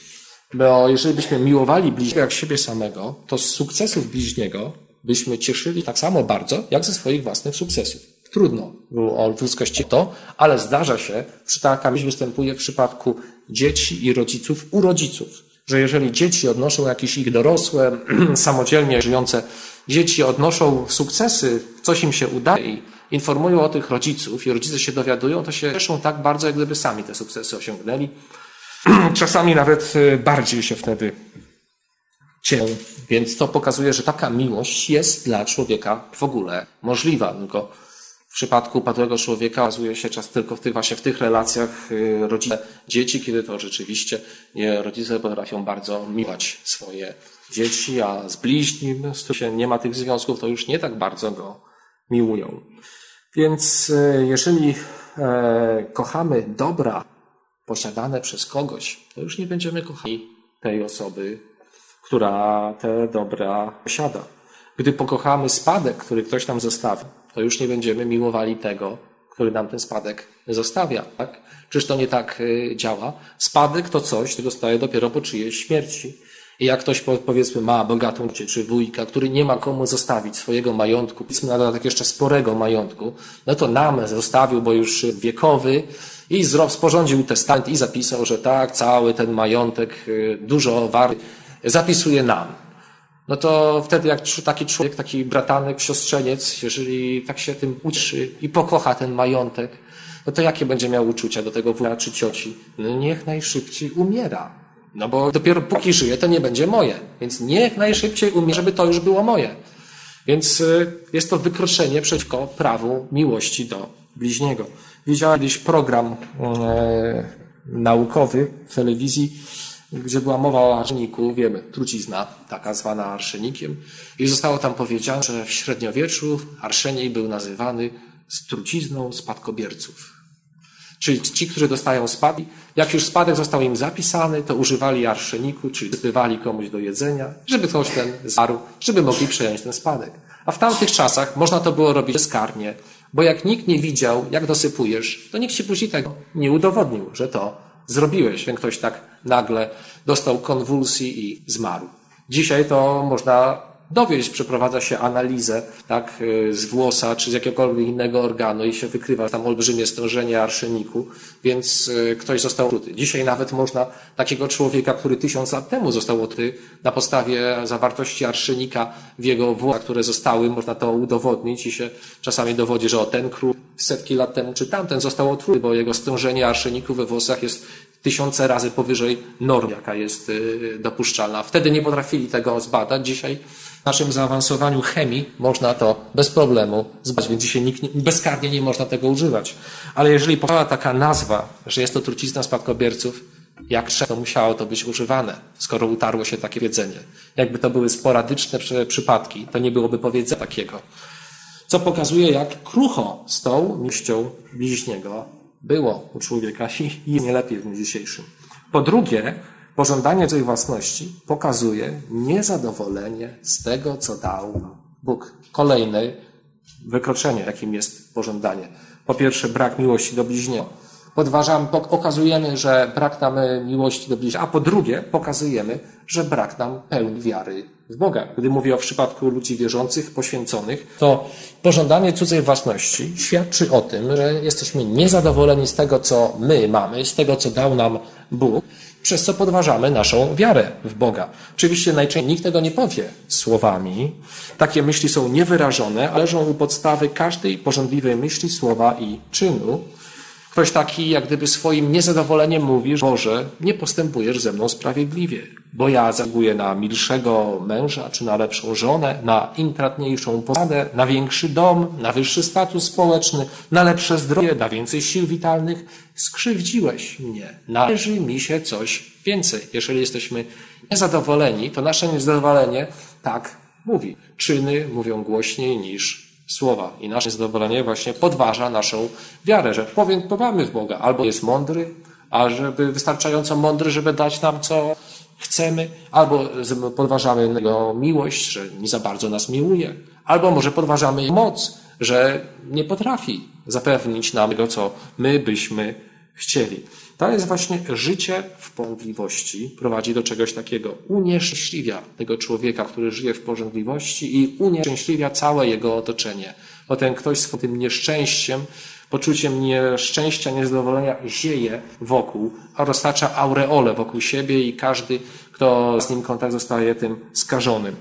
Bo jeżeli byśmy miłowali bliźniego jak siebie samego, to z sukcesów bliźniego byśmy cieszyli tak samo bardzo, jak ze swoich własnych sukcesów. Trudno o ludzkości to, ale zdarza się, że taka myśl występuje w przypadku dzieci i rodziców u rodziców, że jeżeli dzieci odnoszą jakieś ich dorosłe, samodzielnie żyjące dzieci odnoszą sukcesy, coś im się udaje i informują o tych rodziców i rodzice się dowiadują, to się cieszą tak bardzo, jak gdyby sami te sukcesy osiągnęli. Czasami nawet bardziej się wtedy cieszą. Więc to pokazuje, że taka miłość jest dla człowieka w ogóle możliwa. Tylko w przypadku upadłego człowieka okazuje się czas tylko w tych, właśnie w tych relacjach rodzice, dzieci, kiedy to rzeczywiście rodzice potrafią bardzo miłować swoje dzieci, a z bliźnim, z którym nie ma tych związków, to już nie tak bardzo go miłują. Więc jeżeli kochamy dobra posiadane przez kogoś, to już nie będziemy kochali tej osoby, która te dobra posiada. Gdy pokochamy spadek, który ktoś nam zostawi, to już nie będziemy miłowali tego, który nam ten spadek zostawia. Tak? Czyż to nie tak działa? Spadek to coś, co dostaje dopiero po czyjejś śmierci. I jak ktoś, powiedzmy, ma bogatą ciocię czy wujka, który nie ma komu zostawić swojego majątku, powiedzmy na dodatek jeszcze sporego majątku, no to nam zostawił, bo już wiekowy, i sporządził testament i zapisał, że tak, cały ten majątek dużo warty zapisuje nam. No to wtedy jak taki człowiek, taki bratanek, siostrzeniec, jeżeli tak się tym ucieszy i pokocha ten majątek, no to jakie będzie miał uczucia do tego wujka czy cioci? No niech najszybciej umiera. No bo dopiero póki żyje, to nie będzie moje. Więc niech najszybciej umiera, żeby to już było moje. Więc jest to wykroczenie przeciwko prawu miłości do bliźniego. Widziałem kiedyś program e, naukowy w telewizji, gdzie była mowa o arszeniku, wiemy, trucizna, taka zwana arszenikiem. I zostało tam powiedziane, że w średniowieczu arszenik był nazywany trucizną spadkobierców. Czyli ci, którzy dostają spadki, jak już spadek został im zapisany, to używali arszeniku, czyli sypywali komuś do jedzenia, żeby ktoś ten zmarł, żeby mogli przejąć ten spadek. A w tamtych czasach można to było robić bezkarnie, bo jak nikt nie widział, jak dosypujesz, to nikt ci później tego nie udowodnił, że to zrobiłeś. Więc ktoś tak nagle dostał konwulsji i zmarł. Dzisiaj to można dowieść, przeprowadza się analizę, tak, z włosa czy z jakiegokolwiek innego organu i się wykrywa tam olbrzymie stężenie arszeniku, więc ktoś został otruty. Dzisiaj nawet można takiego człowieka, który tysiąc lat temu został otruty, na podstawie zawartości arszenika w jego włosach, które zostały, można to udowodnić i się czasami dowodzi, że o ten król setki lat temu czy tamten został otruty, bo jego stężenie arszeniku we włosach jest tysiące razy powyżej normy, jaka jest dopuszczalna. Wtedy nie potrafili tego zbadać. Dzisiaj w naszym zaawansowaniu chemii można to bez problemu zbadać, więc dzisiaj nikt, bezkarnie nie można tego używać. Ale jeżeli powstała taka nazwa, że jest to trucizna spadkobierców, jak często musiało to być używane, skoro utarło się takie powiedzenie. Jakby to były sporadyczne przypadki, to nie byłoby powiedzenia takiego. Co pokazuje, jak krucho z tą miłością bliźniego było u człowieka i nie lepiej w dniu dzisiejszym. Po drugie, pożądanie swojej własności pokazuje niezadowolenie z tego, co dał Bóg. Kolejne wykroczenie, jakim jest pożądanie. Po pierwsze, brak miłości do bliźniego. Podważamy, okazujemy, że brak nam miłości do bliźniego. A po drugie, pokazujemy, że brak nam pełni wiary w Boga. Gdy mówię o przypadku ludzi wierzących, poświęconych, to pożądanie cudzej własności świadczy o tym, że jesteśmy niezadowoleni z tego, co my mamy, z tego, co dał nam Bóg, przez co podważamy naszą wiarę w Boga. Oczywiście najczęściej nikt tego nie powie słowami. Takie myśli są niewyrażone, ale leżą u podstawy każdej pożądliwej myśli, słowa i czynu. Ktoś taki jak gdyby swoim niezadowoleniem mówi, że Boże, nie postępujesz ze mną sprawiedliwie, bo ja zasługuję na milszego męża, czy na lepszą żonę, na intratniejszą posadę, na większy dom, na wyższy status społeczny, na lepsze zdrowie, na więcej sił witalnych. Skrzywdziłeś mnie. Należy mi się coś więcej. Jeżeli jesteśmy niezadowoleni, to nasze niezadowolenie tak mówi. Czyny mówią głośniej niż słowa. I nasze zadowolenie właśnie podważa naszą wiarę, że powiemy w Boga. Albo jest mądry, a żeby wystarczająco mądry, żeby dać nam co chcemy, albo podważamy Jego miłość, że nie za bardzo nas miłuje, albo może podważamy Jego moc, że nie potrafi zapewnić nam tego, co my byśmy chcieli. To jest właśnie życie w pożądliwości, prowadzi do czegoś takiego. Unieszczęśliwia tego człowieka, który żyje w pożądliwości i unieszczęśliwia całe jego otoczenie. Potem ktoś z tym nieszczęściem, poczuciem nieszczęścia, niezadowolenia zieje wokół, a roztacza aureolę wokół siebie i każdy, kto z nim kontakt, zostaje tym skażonym.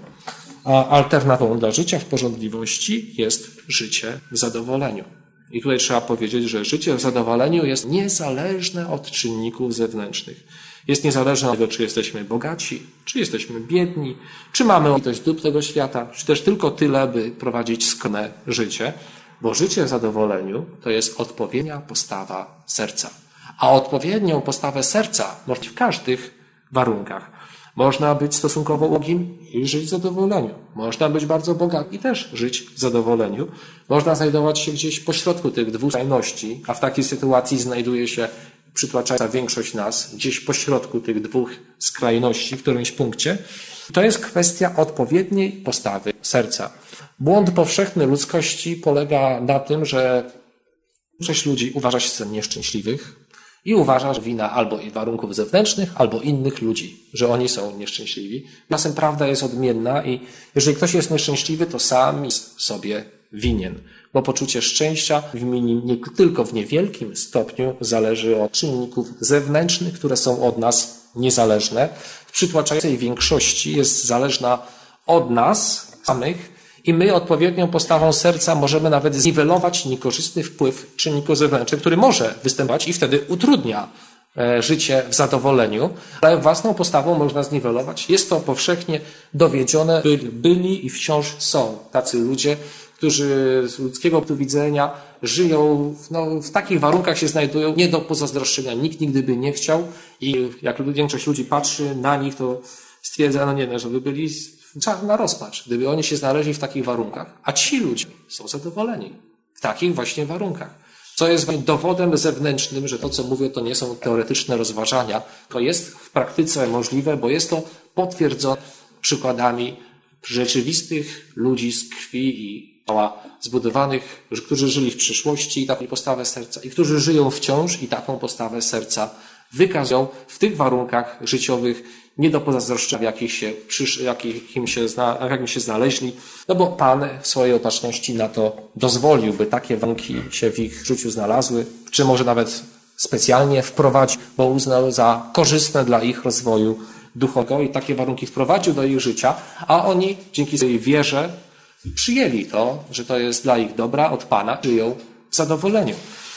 A alternatywą dla życia w pożądliwości jest życie w zadowoleniu. I tutaj trzeba powiedzieć, że życie w zadowoleniu jest niezależne od czynników zewnętrznych. Jest niezależne od tego, czy jesteśmy bogaci, czy jesteśmy biedni, czy mamy ilość dóbr tego świata, czy też tylko tyle, by prowadzić skromne życie. Bo życie w zadowoleniu to jest odpowiednia postawa serca. A odpowiednią postawę serca można w każdych warunkach. Można być stosunkowo ubogim i żyć w zadowoleniu. Można być bardzo bogatym i też żyć w zadowoleniu. Można znajdować się gdzieś pośrodku tych dwóch skrajności, a w takiej sytuacji znajduje się przytłaczająca większość nas gdzieś pośrodku tych dwóch skrajności w którymś punkcie. To jest kwestia odpowiedniej postawy serca. Błąd powszechny ludzkości polega na tym, że większość ludzi uważa się za nieszczęśliwych i uważa, że wina albo i warunków zewnętrznych, albo innych ludzi, że oni są nieszczęśliwi. Czasem prawda jest odmienna i jeżeli ktoś jest nieszczęśliwy, to sam jest sobie winien. Bo poczucie szczęścia w minim, nie tylko w niewielkim stopniu zależy od czynników zewnętrznych, które są od nas niezależne. W przytłaczającej większości jest zależna od nas samych i my odpowiednią postawą serca możemy nawet zniwelować niekorzystny wpływ czynników zewnętrznych, który może występować i wtedy utrudnia życie w zadowoleniu, ale własną postawą można zniwelować. Jest to powszechnie dowiedzione, byli i wciąż są tacy ludzie, którzy z ludzkiego punktu widzenia żyją, no, w takich warunkach się znajdują, nie do pozazdroszczenia. Nikt nigdy by nie chciał i jak większość ludzi patrzy na nich, to stwierdza, no nie, no, żeby byli na rozpacz, gdyby oni się znaleźli w takich warunkach. A ci ludzie są zadowoleni w takich właśnie warunkach. Co jest dowodem zewnętrznym, że to, co mówię, to nie są teoretyczne rozważania. To jest w praktyce możliwe, bo jest to potwierdzone przykładami rzeczywistych ludzi z krwi i ciała zbudowanych, którzy żyli w przyszłości i taką postawę serca, i którzy żyją wciąż i taką postawę serca wykazują w tych warunkach życiowych nie do pozazdroszczenia, w jakich się, przysz, jakich im się, zna, jakim się znaleźli, no bo Pan w swojej opatrzności na to dozwolił, by takie warunki się w ich życiu znalazły, czy może nawet specjalnie wprowadził, bo uznał za korzystne dla ich rozwoju duchowego i takie warunki wprowadził do ich życia, a oni dzięki swojej wierze przyjęli to, że to jest dla ich dobra od Pana, żyją w zadowoleniu.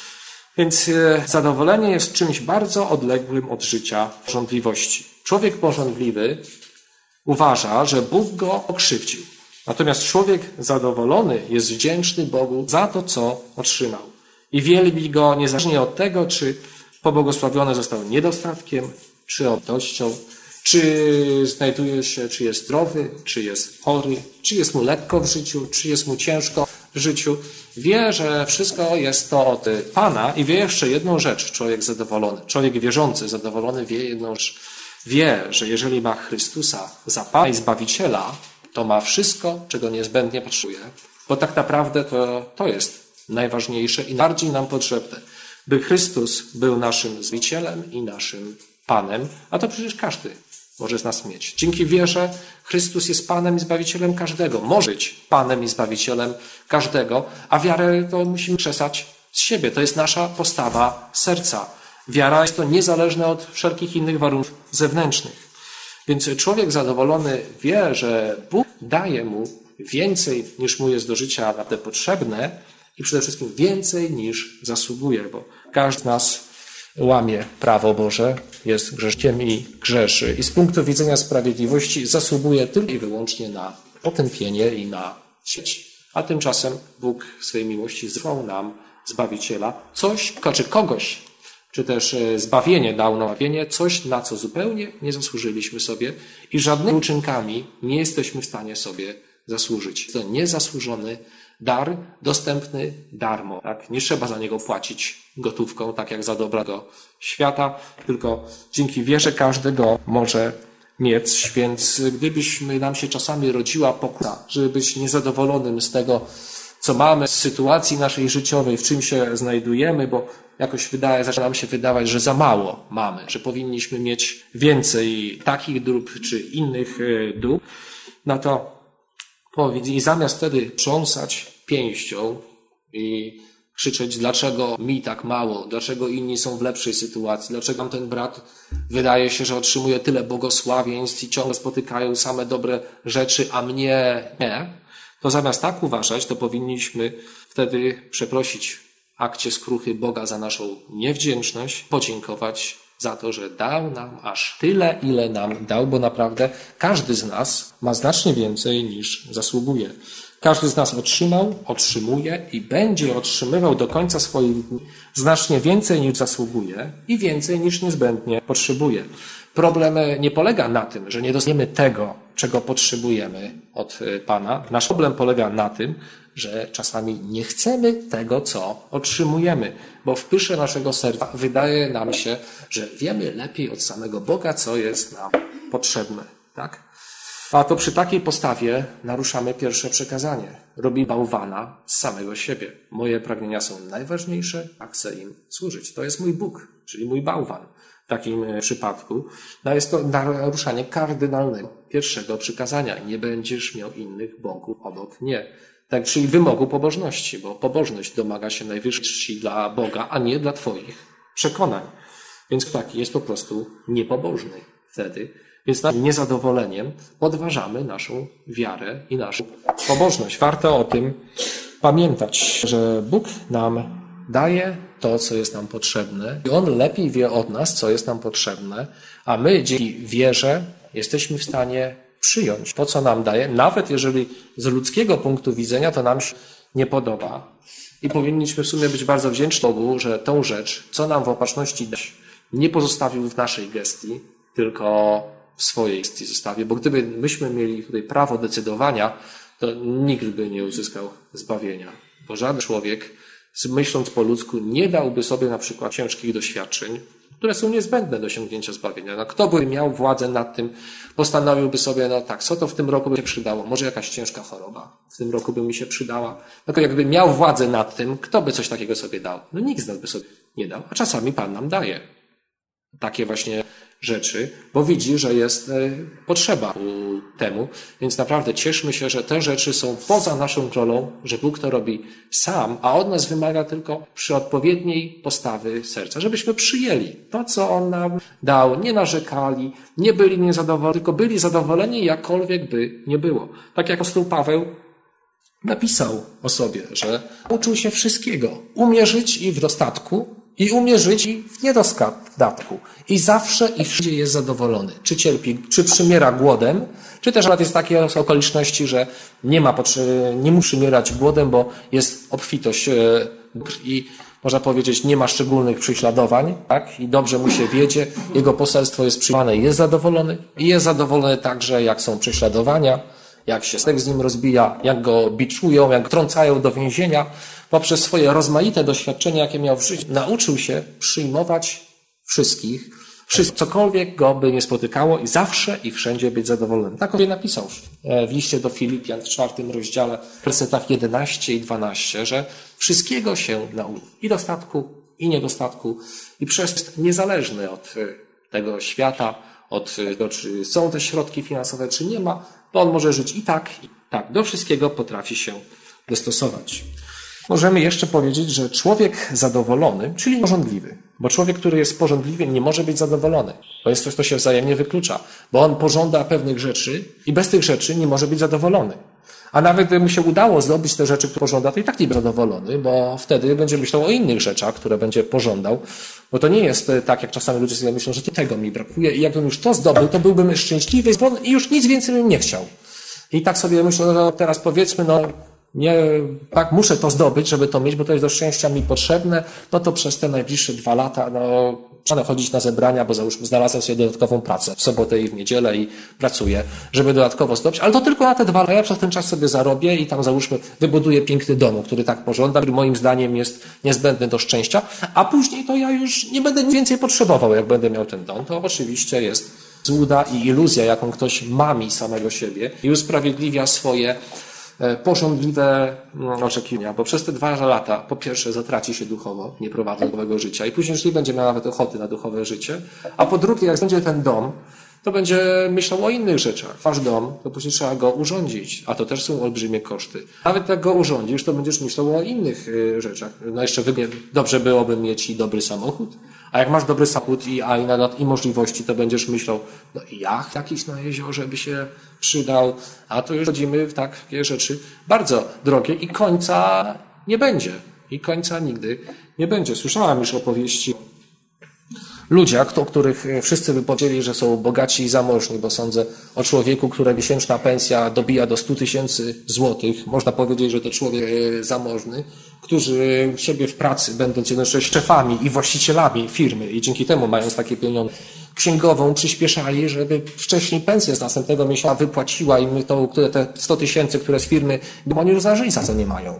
Więc zadowolenie jest czymś bardzo odległym od życia pożądliwości. Człowiek pożądliwy uważa, że Bóg go okrzywdził. Natomiast człowiek zadowolony jest wdzięczny Bogu za to, co otrzymał. I wielbi go niezależnie od tego, czy pobłogosławiony został niedostatkiem, czy obfitością, czy znajduje się, czy jest zdrowy, czy jest chory, czy jest mu lekko w życiu, czy jest mu ciężko w życiu. Wie, że wszystko jest to od Pana i wie jeszcze jedną rzecz, człowiek zadowolony. Człowiek wierzący, zadowolony wie jedną rzecz. Wie, że jeżeli ma Chrystusa za Pana i Zbawiciela, to ma wszystko, czego niezbędnie potrzebuje. Bo tak naprawdę to, to jest najważniejsze i najbardziej nam potrzebne. By Chrystus był naszym Zbawicielem i naszym Panem, a to przecież każdy może z nas mieć. Dzięki wierze Chrystus jest Panem i Zbawicielem każdego. Może być Panem i Zbawicielem każdego, a wiarę to musimy krzesać z siebie. To jest nasza postawa serca. Wiara jest to niezależne od wszelkich innych warunków zewnętrznych. Więc człowiek zadowolony wie, że Bóg daje mu więcej niż mu jest do życia naprawdę potrzebne i przede wszystkim więcej niż zasługuje, bo każdy z nas łamie prawo Boże, jest grzesznikiem i grzeszy. I z punktu widzenia sprawiedliwości zasługuje tylko i wyłącznie na potępienie i na śmierć. A tymczasem Bóg w swojej miłości zesłał nam Zbawiciela, coś, czy kogoś, czy też zbawienie dał nam zbawienie, coś, na co zupełnie nie zasłużyliśmy sobie i żadnymi uczynkami nie jesteśmy w stanie sobie zasłużyć. To niezasłużony dar, dostępny darmo. Tak? Nie trzeba za niego płacić gotówką, tak jak za dobrego świata, tylko dzięki wierze każdego może mieć. Więc gdybyśmy nam się czasami rodziła pokusa, żeby być niezadowolonym z tego, co mamy, z sytuacji naszej życiowej, w czym się znajdujemy, bo jakoś wydaje, zaczyna nam się wydawać, że za mało mamy, że powinniśmy mieć więcej takich dóbr czy innych dóbr, no to powiedz, i zamiast wtedy trząsać pięścią i krzyczeć, dlaczego mi tak mało, dlaczego inni są w lepszej sytuacji, dlaczego ten brat wydaje się, że otrzymuje tyle błogosławieństw i ciągle spotykają same dobre rzeczy, a mnie nie, to zamiast tak uważać, to powinniśmy wtedy przeprosić w akcie skruchy Boga za naszą niewdzięczność, podziękować za to, że dał nam aż tyle, ile nam dał, bo naprawdę każdy z nas ma znacznie więcej niż zasługuje. Każdy z nas otrzymał, otrzymuje i będzie otrzymywał do końca swoich dni znacznie więcej niż zasługuje i więcej niż niezbędnie potrzebuje. Problem nie polega na tym, że nie dostaniemy tego, czego potrzebujemy od Pana. Nasz problem polega na tym, że czasami nie chcemy tego, co otrzymujemy, bo w pysze naszego serca wydaje nam się, że wiemy lepiej od samego Boga, co jest nam potrzebne. Tak? A to przy takiej postawie naruszamy pierwsze przekazanie. Robi bałwana z samego siebie. Moje pragnienia są najważniejsze, a chcę im służyć. To jest mój Bóg, czyli mój bałwan. W takim przypadku no jest to naruszanie kardynalnego pierwszego przykazania. Nie będziesz miał innych bogów obok mnie. Tak, czyli wymogu pobożności, bo pobożność domaga się najwyższej dla Boga, a nie dla twoich przekonań. Więc taki jest po prostu niepobożny wtedy. Więc naszym niezadowoleniem podważamy naszą wiarę i naszą pobożność. Warto o tym pamiętać, że Bóg nam daje to, co jest nam potrzebne i On lepiej wie od nas, co jest nam potrzebne, a my dzięki wierze jesteśmy w stanie przyjąć to, co nam daje, nawet jeżeli z ludzkiego punktu widzenia to nam się nie podoba. I powinniśmy w sumie być bardzo wdzięczni Bogu, że tą rzecz, co nam w opatrzności dać, nie pozostawił w naszej gestii, tylko w swojej gestii zostawił. Bo gdyby myśmy mieli tutaj prawo decydowania, to nikt by nie uzyskał zbawienia. Bo żaden człowiek, myśląc po ludzku, nie dałby sobie na przykład ciężkich doświadczeń, które są niezbędne do osiągnięcia zbawienia. No, kto by miał władzę nad tym, postanowiłby sobie, no tak, co to w tym roku by się przydało? Może jakaś ciężka choroba w tym roku by mi się przydała. No to jakby miał władzę nad tym, kto by coś takiego sobie dał? No nikt z nas by sobie nie dał, a czasami Pan nam daje takie właśnie rzeczy, bo widzi, że jest potrzeba temu. Więc naprawdę cieszmy się, że te rzeczy są poza naszą rolą, że Bóg to robi sam, a od nas wymaga tylko przy odpowiedniej postawy serca, żebyśmy przyjęli to, co On nam dał, nie narzekali, nie byli niezadowoleni, tylko byli zadowoleni, jakkolwiek by nie było. Tak jak apostoł Paweł napisał o sobie, że uczył się wszystkiego, umie żyć i w dostatku, i umie żyć i w niedostatku. I zawsze i wszędzie jest zadowolony. Czy cierpi, czy przymiera głodem, czy też nawet jest takie okoliczności, że nie ma, nie musi przymierać głodem, bo jest obfitość i można powiedzieć, nie ma szczególnych prześladowań, tak? I dobrze mu się wiedzie, jego poselstwo jest przyjmowane i jest zadowolony. I jest zadowolony także, jak są prześladowania, jak się stek z nim rozbija, jak go biczują, jak go trącają do więzienia. Poprzez swoje rozmaite doświadczenia, jakie miał w życiu, nauczył się przyjmować wszystkich, wszystko, cokolwiek go by nie spotykało i zawsze i wszędzie być zadowolonym. Tak on napisał w liście do Filipian w czwartym rozdziale, w wersetach jedenaście i dwanaście, że wszystkiego się nauczył. I dostatku, i niedostatku. I przez to jest niezależny od tego świata, od tego, czy są te środki finansowe, czy nie ma, bo on może żyć i tak, i tak. Do wszystkiego potrafi się dostosować. Możemy jeszcze powiedzieć, że człowiek zadowolony, czyli pożądliwy, bo człowiek, który jest pożądliwy, nie może być zadowolony. To jest coś, co się wzajemnie wyklucza, bo on pożąda pewnych rzeczy i bez tych rzeczy nie może być zadowolony. A nawet gdyby mu się udało zdobyć te rzeczy, które pożąda, to i tak nie będzie zadowolony, bo wtedy będzie myślał o innych rzeczach, które będzie pożądał, bo to nie jest tak, jak czasami ludzie sobie myślą, że tego mi brakuje i jakbym już to zdobył, to byłbym szczęśliwy i już nic więcej bym nie chciał. I tak sobie myślę, no teraz powiedzmy, no nie, tak, muszę to zdobyć, żeby to mieć, bo to jest do szczęścia mi potrzebne, no to przez te najbliższe dwa lata, no, trzeba chodzić na zebrania, bo załóżmy, znalazłem sobie dodatkową pracę w sobotę i w niedzielę i pracuję, żeby dodatkowo zdobyć, ale to tylko na te dwa lata, ja przez ten czas sobie zarobię i tam załóżmy, wybuduję piękny dom, który tak pożądam, który moim zdaniem jest niezbędny do szczęścia, a później to ja już nie będę nic więcej potrzebował, jak będę miał ten dom. To oczywiście jest złuda i iluzja, jaką ktoś mami samego siebie i usprawiedliwia swoje pożądliwe oczekiwania, bo przez te dwa lata po pierwsze zatraci się duchowo, nie prowadząc duchowego życia i później już nie będzie miał nawet ochoty na duchowe życie, a po drugie, jak będzie ten dom, to będzie myślał o innych rzeczach. Masz dom, to później trzeba go urządzić, a to też są olbrzymie koszty. Nawet jak go urządzisz, to będziesz myślał o innych rzeczach. No jeszcze dobrze byłoby mieć i dobry samochód, a jak masz dobry samochód i, a i, na, i możliwości, to będziesz myślał, no i jacht jakiś na jeziorze by się przydał, a to już chodzimy w takie rzeczy bardzo drogie i końca nie będzie. I końca nigdy nie będzie. Słyszałem już opowieści ludziach, o których wszyscy wypowiedzieli, że są bogaci i zamożni, bo sądzę o człowieku, którego miesięczna pensja dobija do stu tysięcy złotych. Można powiedzieć, że to człowiek zamożny, którzy siebie w pracy, będąc jednocześnie szefami i właścicielami firmy i dzięki temu mając takie pieniądze, księgową przyspieszali, żeby wcześniej pensję z następnego miesiąca wypłaciła im to, które te sto tysięcy, które z firmy, bo oni już zażyli, za co nie mają.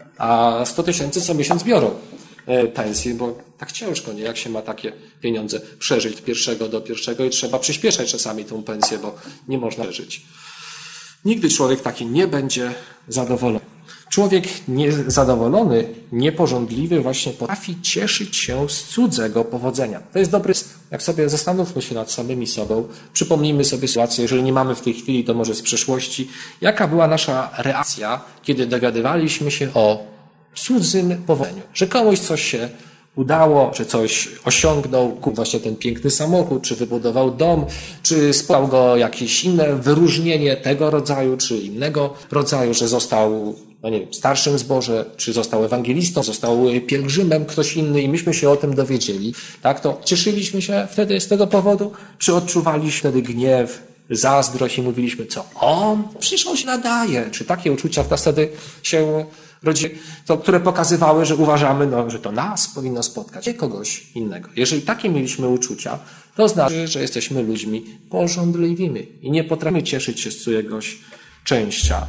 A sto tysięcy co miesiąc biorą pensji, bo tak ciężko, nie? Jak się ma takie pieniądze przeżyć od pierwszego do pierwszego i trzeba przyspieszać czasami tą pensję, bo nie można żyć. Nigdy człowiek taki nie będzie zadowolony. Człowiek niezadowolony, niepożądliwy właśnie potrafi cieszyć się z cudzego powodzenia. To jest dobry, jak sobie zastanówmy się nad samymi sobą, przypomnijmy sobie sytuację, jeżeli nie mamy w tej chwili, to może z przeszłości, jaka była nasza reakcja, kiedy dogadywaliśmy się o cudzym powodzeniu, że komuś coś się udało, że coś osiągnął, kupił właśnie ten piękny samochód, czy wybudował dom, czy spotkał go jakieś inne wyróżnienie tego rodzaju, czy innego rodzaju, że został, no nie wiem, starszym w zborze, czy został ewangelistą, został pielgrzymem, ktoś inny i myśmy się o tym dowiedzieli, tak, to cieszyliśmy się wtedy z tego powodu, czy odczuwaliśmy wtedy gniew, zazdrość i mówiliśmy, co on, przecież on się nadaje, czy takie uczucia wtedy się rodziły, to, które pokazywały, że uważamy, no, że to nas powinno spotkać, nie kogoś innego. Jeżeli takie mieliśmy uczucia, to znaczy, że jesteśmy ludźmi pożądliwymi i nie potrafimy cieszyć się z czyjegoś szczęścia.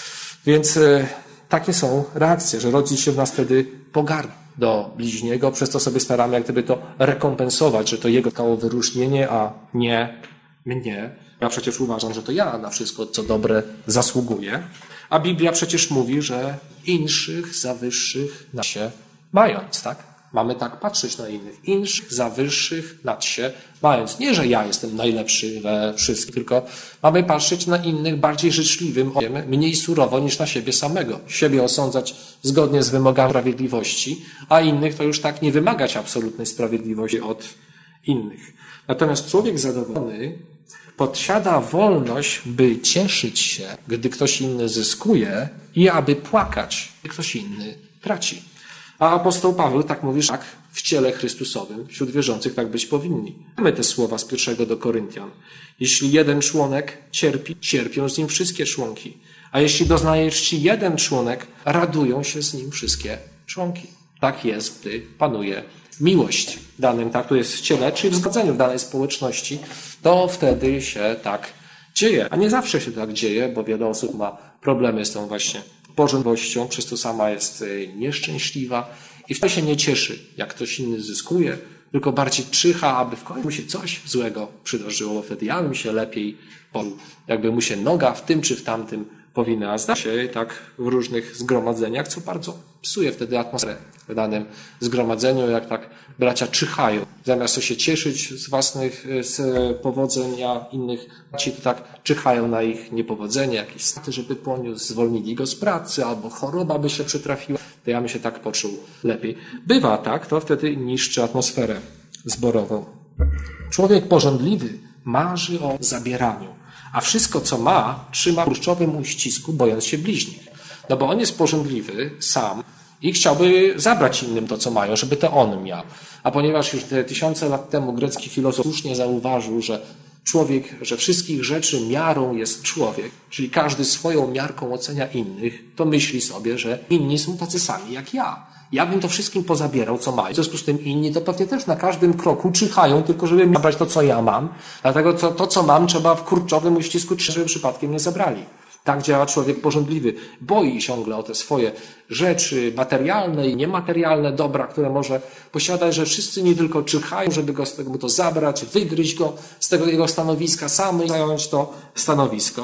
Więc y, takie są reakcje, że rodzi się w nas wtedy pogarda do bliźniego, przez to sobie staramy jak gdyby to rekompensować, że to jego kało wyróżnienie, a nie mnie. Ja przecież uważam, że to ja na wszystko, co dobre, zasługuję. A Biblia przecież mówi, że inszych za wyższych nad się mając, tak? Mamy tak patrzeć na innych. Inszych za wyższych nad się mając. Nie, że ja jestem najlepszy we wszystkim, tylko mamy patrzeć na innych bardziej życzliwym okiem, mniej surowo niż na siebie samego. Siebie osądzać zgodnie z wymogami sprawiedliwości, a innych to już tak nie wymagać absolutnej sprawiedliwości od innych. Natomiast człowiek zadowolony posiada wolność, by cieszyć się, gdy ktoś inny zyskuje i aby płakać, gdy ktoś inny traci. A apostoł Paweł tak mówi, że tak w ciele Chrystusowym wśród wierzących tak być powinni. Mamy te słowa z pierwszego do Koryntian. Jeśli jeden członek cierpi, cierpią z nim wszystkie członki. A jeśli doznaje czci jeden członek, radują się z nim wszystkie członki. Tak jest, gdy panuje miłość w danym, tak, tu jest w ciele, czyli w zgodzeniu w danej społeczności, to wtedy się tak dzieje. A nie zawsze się tak dzieje, bo wiele osób ma problemy z tą właśnie pożądliwością, przez to sama jest nieszczęśliwa i wtedy się nie cieszy, jak ktoś inny zyskuje, tylko bardziej czyha, aby w końcu mu się coś złego przydarzyło, bo wtedy ja bym się lepiej poczuł, jakby mu się noga w tym czy w tamtym powinna znać się tak w różnych zgromadzeniach, co bardzo psuje wtedy atmosferę w danym zgromadzeniu, jak tak bracia czyhają. Zamiast się cieszyć z własnych z powodzenia innych, ci to tak czyhają na ich niepowodzenie, jakieś straty, żeby poniósł, zwolnili go z pracy, albo choroba by się przytrafiła, to ja bym się tak poczuł lepiej. Bywa tak, to wtedy niszczy atmosferę zborową. Człowiek pożądliwy marzy o zabieraniu, a wszystko, co ma, trzyma w kurczowym uścisku, bojąc się bliźnich. No bo on jest pożądliwy sam i chciałby zabrać innym to, co mają, żeby to on miał. A ponieważ już te tysiące lat temu grecki filozof słusznie zauważył, że człowiek, że wszystkich rzeczy miarą jest człowiek, czyli każdy swoją miarką ocenia innych, to myśli sobie, że inni są tacy sami jak ja. Ja bym to wszystkim pozabierał, co mają. W związku z tym inni to pewnie też na każdym kroku czyhają, tylko żeby zabrać to, co ja mam. Dlatego to, to co mam, trzeba w kurczowym uścisku, żeby przypadkiem nie zabrali. Tak działa człowiek pożądliwy. Boi ciągle o te swoje rzeczy materialne i niematerialne dobra, które może posiadać, że wszyscy nie tylko czyhają, żeby go z tego to zabrać, wygryźć go z tego jego stanowiska, samy zająć to stanowisko.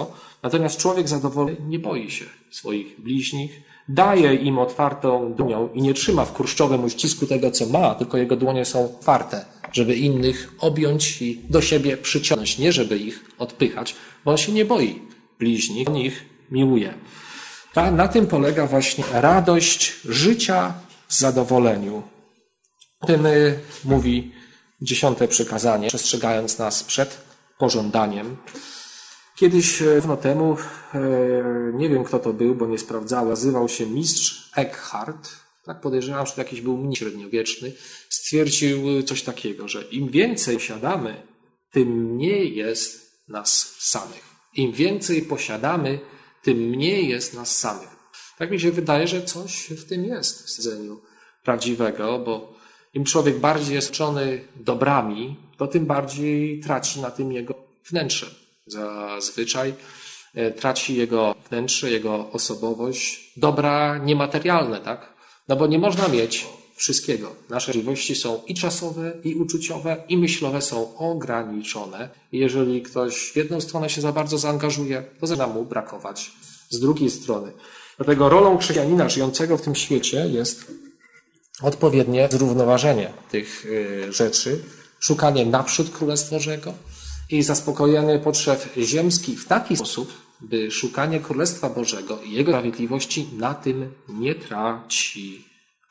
Natomiast człowiek zadowolony nie boi się swoich bliźnich, daje im otwartą dłonią i nie trzyma w kurczowym uścisku tego, co ma, tylko jego dłonie są otwarte, żeby innych objąć i do siebie przyciągnąć, nie żeby ich odpychać, bo on się nie boi bliźnich, on ich miłuje. Ta, na tym polega właśnie radość życia w zadowoleniu. O tym mówi dziesiąte przykazanie, przestrzegając nas przed pożądaniem. Kiedyś, dawno temu, nie wiem kto to był, bo nie sprawdzałem, nazywał się mistrz Eckhart, tak podejrzewam, że to jakiś był mnich średniowieczny, stwierdził coś takiego, że im więcej posiadamy, tym mniej jest nas samych. Im więcej posiadamy, tym mniej jest nas samych. Tak mi się wydaje, że coś w tym jest w stwierdzeniu prawdziwego, bo im człowiek bardziej jest otoczony dobrami, to tym bardziej traci na tym jego wnętrze. Zazwyczaj traci jego wnętrze, jego osobowość, dobra niematerialne, tak? No bo nie można mieć wszystkiego. Nasze możliwości są i czasowe, i uczuciowe, i myślowe są ograniczone. Jeżeli ktoś w jedną stronę się za bardzo zaangażuje, to zaczyna mu brakować z drugiej strony. Dlatego rolą chrześcijanina żyjącego w tym świecie jest odpowiednie zrównoważenie tych rzeczy, szukanie naprzód Królestwa Bożego i zaspokojenie potrzeb ziemskich w taki sposób, by szukanie Królestwa Bożego i Jego sprawiedliwości na tym nie traci.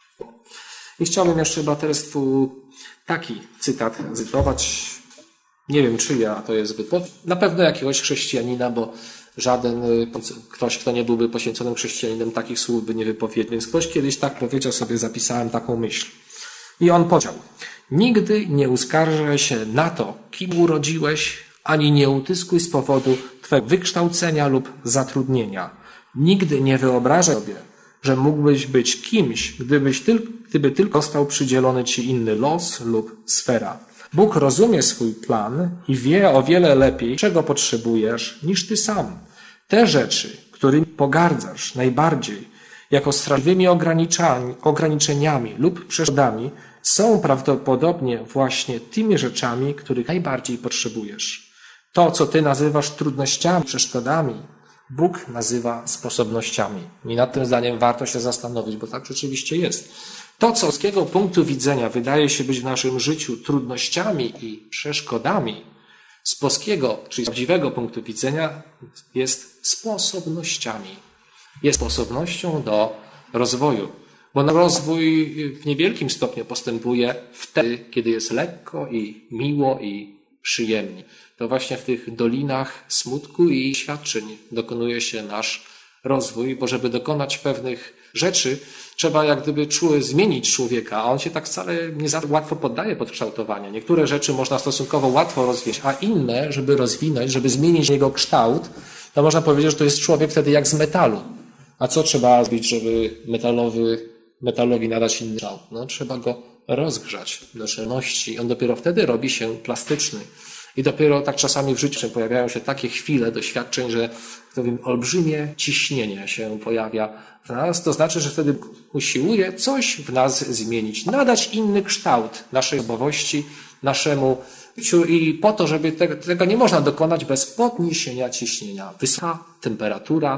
I chciałbym jeszcze braterstwu taki cytat cytować. Nie wiem, czyja to jest wypowiedź. Na pewno jakiegoś chrześcijanina, bo żaden ktoś, kto nie byłby poświęconym chrześcijaninem, takich słów by nie wypowiedział. Więc ktoś kiedyś tak powiedział, sobie zapisałem taką myśl. I on powiedział: nigdy nie uskarżaj się na to, kim urodziłeś, ani nie utyskuj z powodu twego wykształcenia lub zatrudnienia. Nigdy nie wyobrażaj sobie, że mógłbyś być kimś, gdybyś tyl, gdyby tylko został przydzielony ci inny los lub sfera. Bóg rozumie swój plan i wie o wiele lepiej, czego potrzebujesz, niż ty sam. Te rzeczy, którymi pogardzasz najbardziej, jako straszliwymi ograniczeniami lub przeszkodami, są prawdopodobnie właśnie tymi rzeczami, których najbardziej potrzebujesz. To, co ty nazywasz trudnościami, przeszkodami, Bóg nazywa sposobnościami. I nad tym zdaniem warto się zastanowić, bo tak rzeczywiście jest. To, co z ludzkiego punktu widzenia wydaje się być w naszym życiu trudnościami i przeszkodami, z boskiego, czyli z prawdziwego punktu widzenia jest sposobnościami. Jest sposobnością do rozwoju. Bo rozwój w niewielkim stopniu postępuje wtedy, kiedy jest lekko i miło i przyjemnie. To właśnie w tych dolinach smutku i świadczeń dokonuje się nasz rozwój, bo żeby dokonać pewnych rzeczy, trzeba jak gdyby czuły zmienić człowieka, a on się tak wcale nie za łatwo poddaje pod kształtowanie. Niektóre rzeczy można stosunkowo łatwo rozwieść, a inne, żeby rozwinąć, żeby zmienić jego kształt, to można powiedzieć, że to jest człowiek wtedy jak z metalu. A co trzeba zrobić, żeby metalowy, metalowi nadać inny kształt? No, trzeba go rozgrzać do szczelności. On dopiero wtedy robi się plastyczny. I dopiero tak czasami w życiu pojawiają się takie chwile doświadczeń, że powiem, olbrzymie ciśnienie się pojawia w nas. To znaczy, że wtedy usiłuje coś w nas zmienić, nadać inny kształt naszej osobowości, naszemu życiu i po to, żeby tego, tego nie można dokonać bez podniesienia ciśnienia. Wysoka temperatura,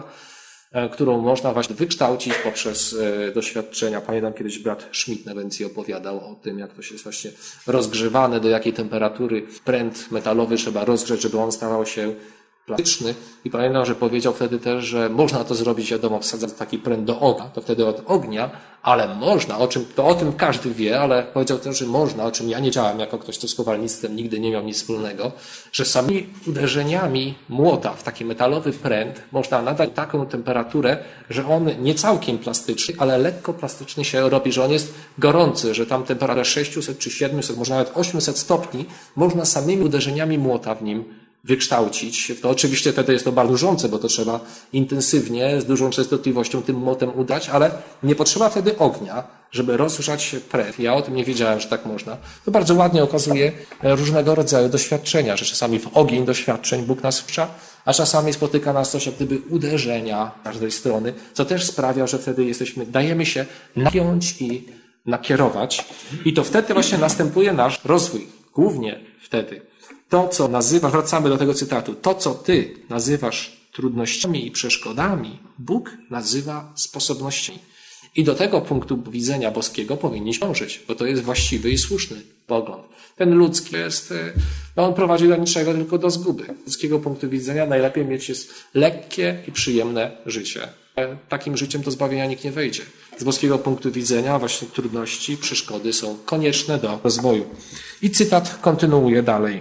którą można właśnie wykształcić poprzez doświadczenia. Pamiętam kiedyś brat Schmidt na Wencji opowiadał o tym, jak to się jest właśnie rozgrzewane, do jakiej temperatury pręt metalowy trzeba rozgrzać, żeby on stawał się plastyczny. I pamiętam, że powiedział wtedy też, że można to zrobić, wiadomo, wsadzać taki pręt do ognia, to wtedy od ognia, ale można, o czym, to o tym każdy wie, ale powiedział też, że można, o czym ja nie działam jako ktoś, kto z kowalnictwem nigdy nie miał nic wspólnego, że samymi uderzeniami młota w taki metalowy pręt można nadać taką temperaturę, że on nie całkiem plastyczny, ale lekko plastyczny się robi, że on jest gorący, że tam temperatura sześćset czy siedemset, może nawet osiemset stopni, można samymi uderzeniami młota w nim wykształcić. To oczywiście wtedy jest to bardzo nużące, bo to trzeba intensywnie, z dużą częstotliwością tym młotem udać, ale nie potrzeba wtedy ognia, żeby rozgrzać pręt. Ja o tym nie wiedziałem, że tak można. To bardzo ładnie okazuje różnego rodzaju doświadczenia, że czasami w ogień doświadczeń Bóg nas wcza, a czasami spotyka nas coś jak gdyby uderzenia z każdej strony, co też sprawia, że wtedy jesteśmy, dajemy się napiąć i nakierować. I to wtedy właśnie następuje nasz rozwój. Głównie wtedy. To, co nazywasz, wracamy do tego cytatu, to, co ty nazywasz trudnościami i przeszkodami Bóg nazywa sposobnościami. I do tego punktu widzenia boskiego powinniśmy dążyć, bo to jest właściwy i słuszny pogląd. Ten ludzki jest, no on prowadzi do niczego, tylko do zguby. Z ludzkiego punktu widzenia najlepiej mieć jest lekkie i przyjemne życie. Takim życiem do zbawienia nikt nie wejdzie. Z boskiego punktu widzenia właśnie trudności, przeszkody są konieczne do rozwoju. I cytat kontynuuje dalej.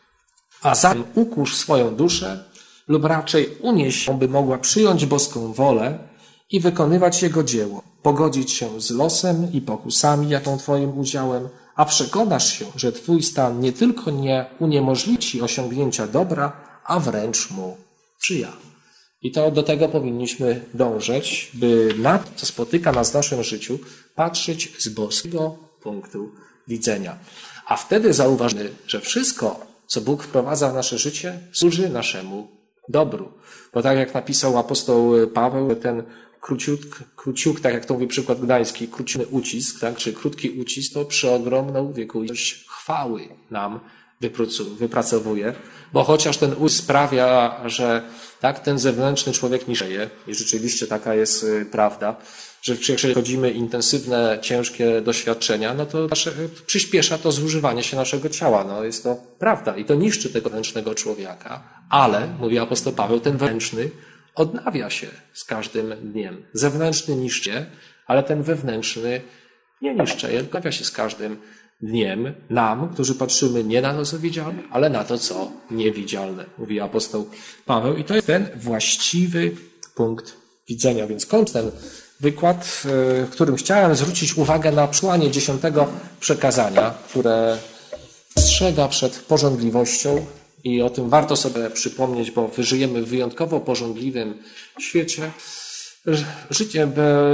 A zatem ukusz swoją duszę lub raczej unieś ją, by mogła przyjąć boską wolę i wykonywać Jego dzieło, pogodzić się z losem i pokusami, jaką Twoim udziałem, a przekonasz się, że Twój stan nie tylko nie uniemożliwi Ci osiągnięcia dobra, a wręcz mu sprzyja. I to do tego powinniśmy dążyć, by na to, co spotyka nas w naszym życiu, patrzeć z boskiego punktu widzenia. A wtedy zauważymy, że wszystko, co Bóg wprowadza w nasze życie, służy naszemu dobru. Bo tak jak napisał apostoł Paweł, ten króciuk, króciuk tak jak to mówi przykład gdański, króciutki ucisk, tak, czy krótki ucisk, to przeogromną wiekuistość chwały nam wypracowuje, bo chociaż ten ucisk sprawia, że tak, ten zewnętrzny człowiek niżeje, i rzeczywiście taka jest prawda, że jeżeli chodzimy intensywne, ciężkie doświadczenia, no to nasze, przyspiesza to zużywanie się naszego ciała. No jest to prawda i to niszczy tego wewnętrznego człowieka, ale, mówi apostoł Paweł, ten wewnętrzny odnawia się z każdym dniem. Zewnętrzny niszczy, ale ten wewnętrzny nie niszczy, odnawia się z każdym dniem nam, którzy patrzymy nie na to, co widzialne, ale na to, co niewidzialne, mówi apostoł Paweł. I to jest ten właściwy punkt widzenia. Więc kończę ten wykład, w którym chciałem zwrócić uwagę na przesłanie dziesiątego przekazania, które strzega przed pożądliwością i o tym warto sobie przypomnieć, bo żyjemy w wyjątkowo pożądliwym świecie. Życie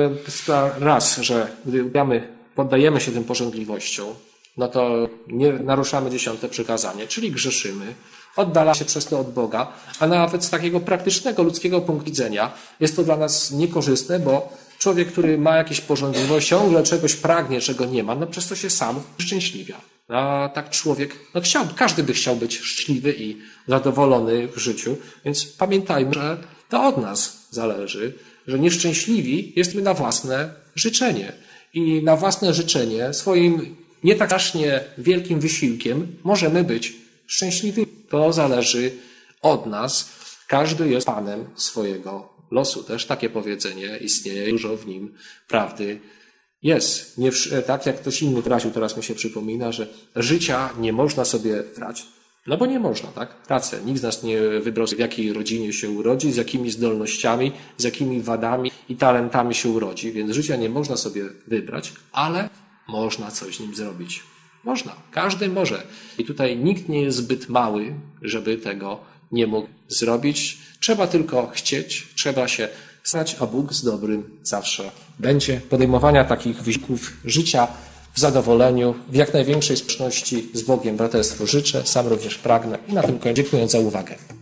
raz, że gdy poddajemy się tym pożądliwościom, no to nie naruszamy dziesiąte przykazanie, czyli grzeszymy, oddala się przez to od Boga, a nawet z takiego praktycznego ludzkiego punktu widzenia jest to dla nas niekorzystne, bo człowiek, który ma jakieś pożądliwości, ciągle czegoś pragnie, czego nie ma, no przez to się sam szczęśliwia. A tak człowiek, no chciał, każdy by chciał być szczęśliwy i zadowolony w życiu, więc pamiętajmy, że to od nas zależy, że nieszczęśliwi jesteśmy na własne życzenie. I na własne życzenie, swoim nie tak strasznie wielkim wysiłkiem możemy być szczęśliwi. To zależy od nas. Każdy jest panem swojego losu. Też takie powiedzenie istnieje, dużo w nim prawdy jest. Nie, tak jak ktoś inny wyraził, teraz mi się przypomina, że życia nie można sobie brać. No bo nie można, tak? Rację. Nikt z nas nie wybrał, w jakiej rodzinie się urodzi, z jakimi zdolnościami, z jakimi wadami i talentami się urodzi, więc życia nie można sobie wybrać, ale można coś z nim zrobić. Można. Każdy może. I tutaj nikt nie jest zbyt mały, żeby tego nie mógł zrobić. Trzeba tylko chcieć, trzeba się stać, a Bóg z dobrym zawsze będzie. Podejmowania takich wysiłków życia w zadowoleniu, w jak największej sprzeczności z Bogiem braterstwu życzę, sam również pragnę i na tym kończę. Dziękuję za uwagę.